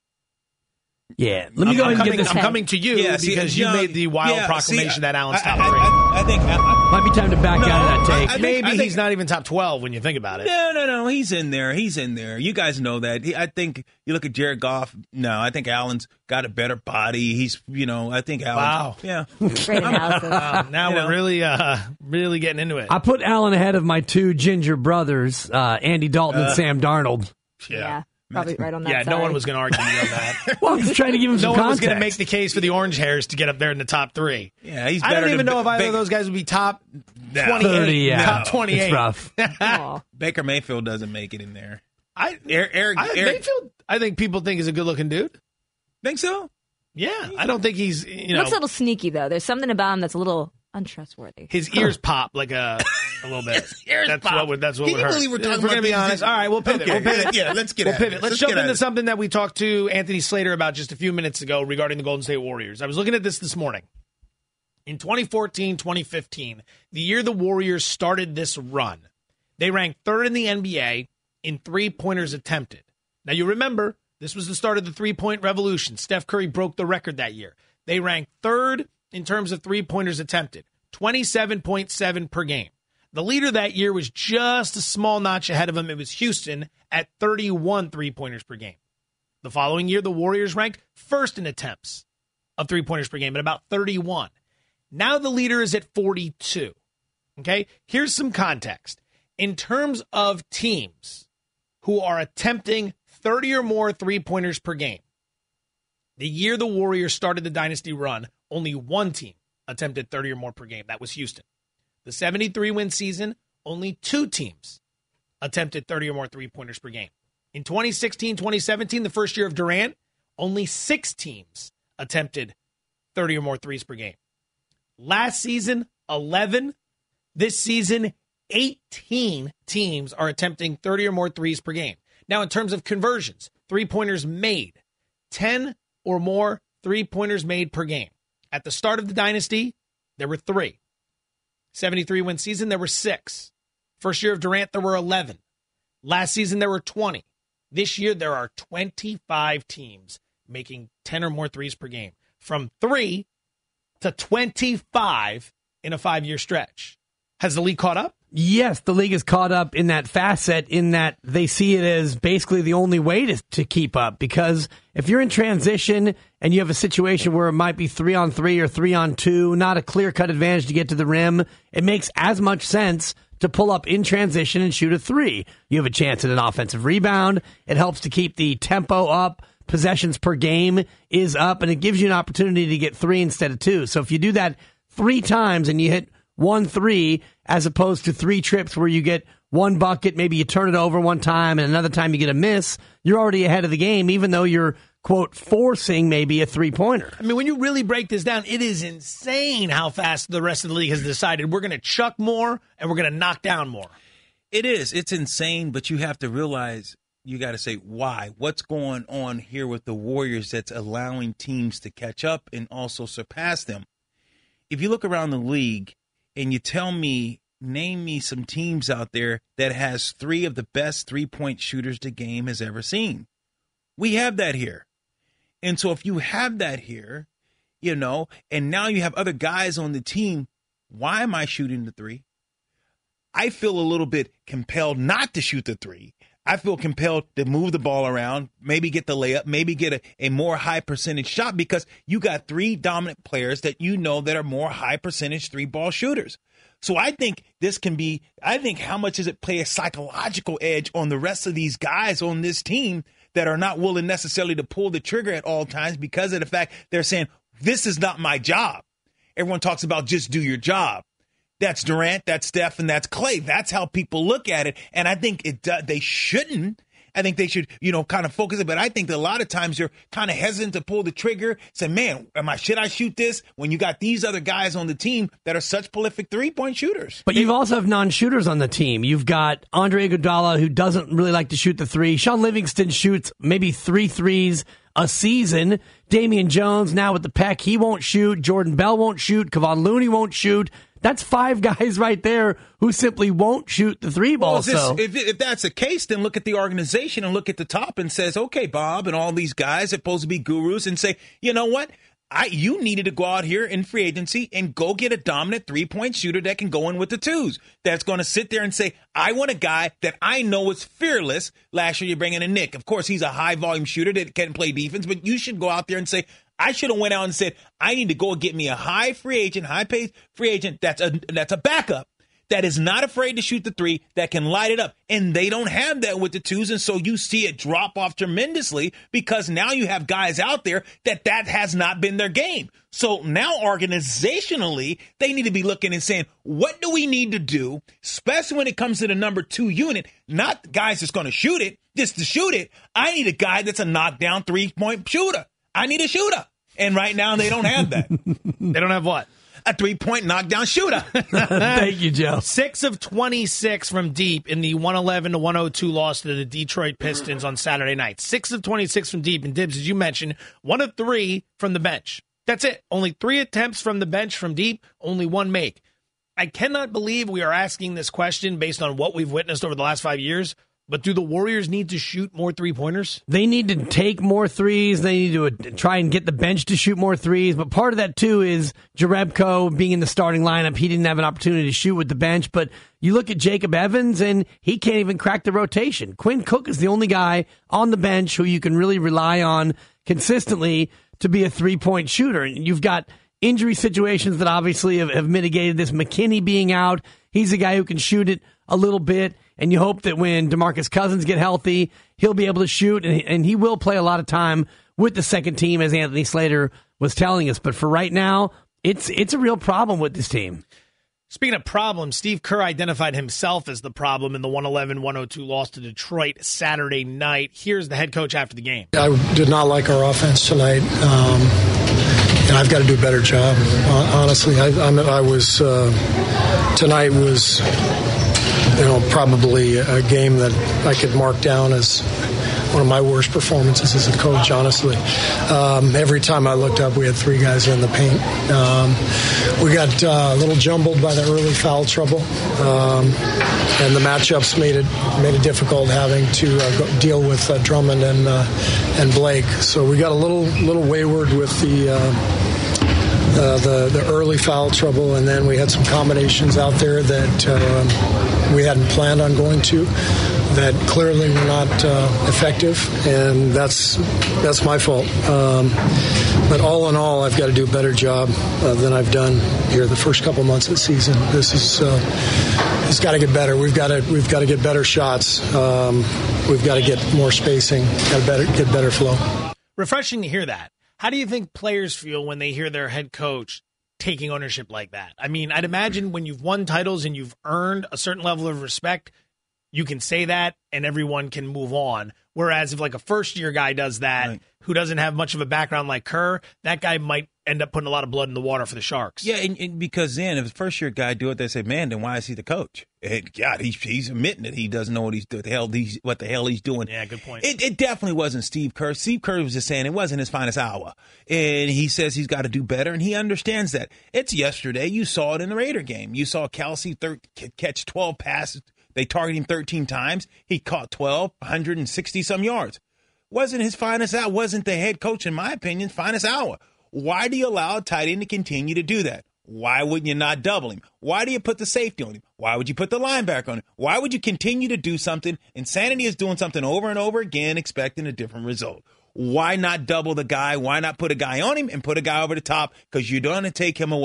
Yeah. Let me I'm, go I'm ahead and coming, get this. I'm coming to you Yeah, see, because you no, made the wild yeah, proclamation see, that Allen's I- top I, three. I, I think. I, Might be time to back No, out of that take. I- I think- Maybe think- he's not even top twelve when you think about it. No, no, no. He's in there. He's in there. You guys know that. He, I think you look at Jared Goff. No, I think Allen's got a better body. He's, you know, I think Allen. Wow. Yeah. Great analysis. Wow, now You we're know. really, uh, really getting into it. I put Allen ahead of my two ginger brothers, uh, Andy Dalton Uh, and Sam Darnold. Yeah. Probably right on that yeah, side. no one was going to argue me on that. Well, I'm just trying to give him some no one was context. going to make the case for the orange hairs to get up there in the top three. Yeah, he's I better don't even than know if either Ba- of those guys would be top No. twenty-eight. thirty, yeah. Top twenty-eight. It's rough. Aw. Baker Mayfield doesn't make it in there. I, Eric, Eric, I, Eric Mayfield, I think people think is a good looking dude. think so? Yeah, I don't think he's, you He know, looks a little sneaky, though. There's something about him that's a little untrustworthy. his ears pop like a a little bit. ears that's pop. what would that's what Can would you hurt. believe we're talking If we're about gonna be these- honest. All right, we'll pivot. Okay, We'll pivot. yeah, let's get we'll at pivot. it. Let's, Let's jump get at into it. something that we talked to Anthony Slater about just a few minutes ago regarding the Golden State Warriors. I was looking at this this morning. In twenty fourteen, twenty fifteen, the year the Warriors started this run, they ranked third in the N B A in three-pointers attempted. Now, you remember, this was the start of the three-point revolution. Steph Curry broke the record that year. They ranked third in terms of three-pointers attempted, twenty-seven point seven per game. The leader that year was just a small notch ahead of him. It was Houston at thirty-one three-pointers per game. The following year, the Warriors ranked first in attempts of three-pointers per game at about thirty-one. Now the leader is at forty-two. Okay, here's some context. In terms of teams who are attempting thirty or more three-pointers per game, the year the Warriors started the dynasty run, only one team attempted thirty or more per game. That was Houston. The seventy-three win season, only two teams attempted thirty or more three-pointers per game. In twenty sixteen, twenty seventeen, the first year of Durant, only six teams attempted thirty or more threes per game. Last season, eleven. This season, eighteen teams are attempting thirty or more threes per game. Now, in terms of conversions, three-pointers made, ten or more three-pointers made per game. At the start of the dynasty, there were three. seventy-three win season, there were six. First year of Durant, there were eleven. Last season, there were twenty. This year, there are twenty-five teams making ten or more threes per game. From three to twenty-five in a five-year stretch. Has the league caught up? Yes, the league is caught up in that facet in that they see it as basically the only way to, to keep up. Because if you're in transition and you have a situation where it might be three on three or three on two, not a clear-cut advantage to get to the rim, it makes as much sense to pull up in transition and shoot a three. You have a chance at an offensive rebound. It helps to keep the tempo up. Possessions per game is up, and it gives you an opportunity to get three instead of two. So if you do that three times and you hit one three as opposed to three trips where you get one bucket, maybe you turn it over one time and another time you get a miss, you're already ahead of the game, even though you're, quote, forcing maybe a three-pointer. I mean, when you really break this down, it is insane how fast the rest of the league has decided we're going to chuck more and we're going to knock down more. It is. It's insane, but you have to realize you got to say why. What's going on here with the Warriors that's allowing teams to catch up and also surpass them? If you look around the league and you tell me, name me some teams out there that has three of the best three-point shooters the game has ever seen. We have that here. And so if you have that here, you know, and now you have other guys on the team, why am I shooting the three? I feel a little bit compelled not to shoot the three. I feel compelled to move the ball around, maybe get the layup, maybe get a, a more high percentage shot because you got three dominant players that you know that are more high percentage three ball shooters. So I think this can be, I think how much does it play a psychological edge on the rest of these guys on this team that are not willing necessarily to pull the trigger at all times because of the fact they're saying, this is not my job. Everyone talks about just do your job. That's Durant, that's Steph, and that's Clay. That's how people look at it. And I think it they shouldn't. I think they should, you know, kind of focus it. But I think that a lot of times you're kind of hesitant to pull the trigger. Say, man, am I should I shoot this when you got these other guys on the team that are such prolific three-point shooters? But you also have non-shooters on the team. You've got Andre Iguodala, who doesn't really like to shoot the three. Sean Livingston shoots maybe three threes a season. Damian Jones now with the pec, he won't shoot. Jordan Bell won't shoot. Kevon Looney won't shoot. That's five guys right there who simply won't shoot the three ball. Well, so if, if that's the case, then look at the organization and look at the top and says, okay, Bob and all these guys are supposed to be gurus, and say, you know what? I, you needed to go out here in free agency and go get a dominant three-point shooter that can go in with the twos. That's going to sit there and say, I want a guy that I know is fearless. Last year you bring in a Nick. Of course, he's a high-volume shooter that can play defense, but you should go out there and say, I should have went out and said, I need to go get me a high free agent, high-paid free agent that's a that's a backup, that is not afraid to shoot the three, that can light it up. And they don't have that with the twos, and so you see it drop off tremendously because now you have guys out there that that has not been their game. So now organizationally, they need to be looking and saying, what do we need to do, especially when it comes to the number two unit, not the guys that's going to shoot it, just to shoot it. I need a guy that's a knockdown three-point shooter. I need a shooter. And right now they don't have that. They don't have what? A three-point knockdown shooter. Thank you, Joe. Six of twenty-six from deep in the one eleven to one oh two loss to the Detroit Pistons on Saturday night. Six of twenty-six from deep. And Dibs, as you mentioned, one of three from the bench. That's it. Only three attempts from the bench from deep, only one make. I cannot believe we are asking this question based on what we've witnessed over the last five years. But do the Warriors need to shoot more three-pointers? They need to take more threes. They need to uh, try and get the bench to shoot more threes. But part of that, too, is Jerebko being in the starting lineup. He didn't have an opportunity to shoot with the bench. But you look at Jacob Evans, and he can't even crack the rotation. Quinn Cook is the only guy on the bench who you can really rely on consistently to be a three-point shooter. And you've got injury situations that obviously have, have mitigated this. McKinney being out, he's a guy who can shoot it a little bit. And you hope that when DeMarcus Cousins get healthy, he'll be able to shoot, and, and he will play a lot of time with the second team, as Anthony Slater was telling us. But for right now, it's it's a real problem with this team. Speaking of problems, Steve Kerr identified himself as the problem in the one eleven one oh two loss to Detroit Saturday night. Here's the head coach after the game. I did not like our offense tonight, um, and I've got to do a better job. Honestly, I, I'm, I was uh, tonight was. You know, probably a game that I could mark down as one of my worst performances as a coach, honestly. Um, every time I looked up, we had three guys in the paint. Um, we got uh, a little jumbled by the early foul trouble, um, and the matchups made it made it difficult having to uh, go deal with uh, Drummond and uh, and Blake. So we got a little little wayward with the. Uh, Uh, the, the early foul trouble, and then we had some combinations out there that uh, we hadn't planned on going to that clearly were not uh, effective, and that's that's my fault. Um, but all in all, I've got to do a better job uh, than I've done here the first couple months of the season. This is uh, it's got to get better. We've got to we've got to get better shots. Um, we've got to get more spacing. Got to better get better flow. Refreshing to hear that. How do you think players feel when they hear their head coach taking ownership like that? I mean, I'd imagine when you've won titles and you've earned a certain level of respect, you can say that and everyone can move on. Whereas if like a first-year guy does that, right, who doesn't have much of a background like Kerr, that guy might end up putting a lot of blood in the water for the Sharks. Yeah, and, and because then if the first-year guy do it, they say, man, then why is he the coach? And God, he's, he's admitting that he doesn't know what he's doing, the hell he's, what the hell he's doing. Yeah, good point. It, it definitely wasn't Steve Kerr. Steve Kerr was just saying it wasn't his finest hour. And he says he's got to do better, and he understands that. It's yesterday. You saw it in the Raider game. You saw Kelsey thir- catch twelve passes. They targeted him thirteen times. He caught twelve, one hundred sixty-some yards. Wasn't his finest hour. Wasn't the head coach, in my opinion, finest hour. Why do you allow a tight end to continue to do that? Why wouldn't you not double him? Why do you put the safety on him? Why would you put the linebacker on him? Why would you continue to do something? Insanity is doing something over and over again, expecting a different result. Why not double the guy? Why not put a guy on him and put a guy over the top? Because you're going to take him away.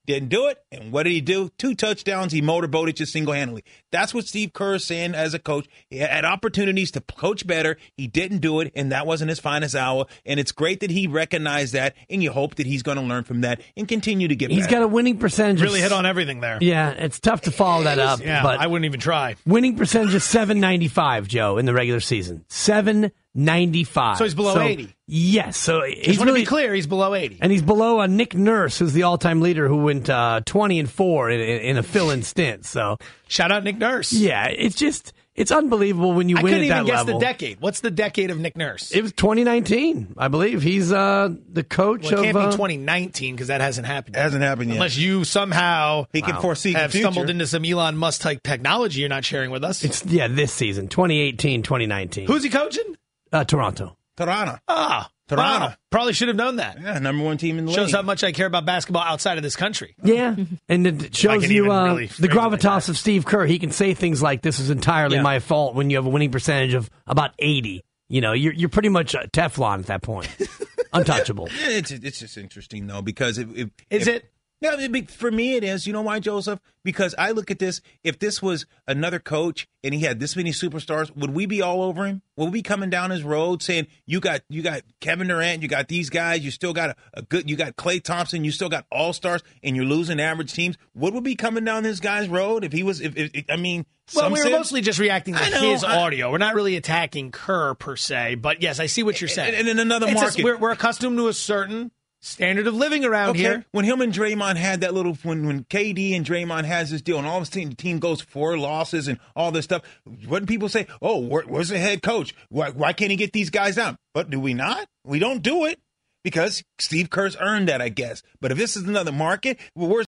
Didn't do it. And what did he do? Two touchdowns. He motorboated just single-handedly. That's what Steve Kerr is saying as a coach. He had opportunities to coach better. He didn't do it, and that wasn't his finest hour. And it's great that he recognized that, and you hope that he's going to learn from that and continue to get He's better. got a winning percentage. Really of, hit on everything there. Yeah, it's tough to follow that up. Yeah, but I wouldn't even try. Winning percentage is seven ninety-five, Joe, in the regular season. seven ninety-five. So he's below so, eighty. Yes. So he's Just want really to be clear, he's below eighty. And he's below uh, Nick Nurse, who's the all-time leader, who went uh, twenty and four in, in, in a fill-in stint. So shout out Nick Nurse. Yeah, it's just it's unbelievable when you I win couldn't at that even guess level. the decade. What's the decade of Nick Nurse? It was twenty nineteen, I believe. He's uh, the coach Well, it of. can't uh, be twenty nineteen because that hasn't happened yet. Hasn't happened yet. Unless you somehow He can foresee the have future. stumbled into some Elon Musk type technology you're not sharing with us. It's yeah, this season, twenty eighteen, twenty nineteen. Who's he coaching? Uh, Toronto. Toronto. Ah, Toronto. wow. Probably should have known that. Yeah, number one team in the Shows league. how much I care about basketball outside of this country. Yeah, and it I shows can you even uh, really the phrase it like gravitas of Steve Kerr. He can say things like, "This is entirely Yeah. my fault." When you have a winning percentage of about eighty, you know, you're you're pretty much uh, Teflon at that point, untouchable. It's it's just interesting though because it, it Is if- it? Yeah, it be- for me it is. You know why, Joseph? Because I look at this. If this was another coach and he had this many superstars, would we be all over him? Would we be coming down his road saying you got you got Kevin Durant, you got these guys, you still got a, a good, you got Klay Thompson, you still got all stars, and you're losing average teams? Would we be coming down this guy's road if he was? If, if I mean, Well, some we were said- mostly just reacting to I know, his I- audio. We're not really attacking Kerr per se, but yes, I see what you're saying. And in another It's market, just we're, we're accustomed to a certain standard of living around Okay. here. When him and Draymond had that little, when when K D and Draymond has this deal, and all of a sudden the team goes four losses and all this stuff, wouldn't people say, "Oh, where, where's the head coach? Why, why can't he get these guys out?" But do we not? We don't do it because Steve Kerr's earned that, I guess. But if this is another market, well, where's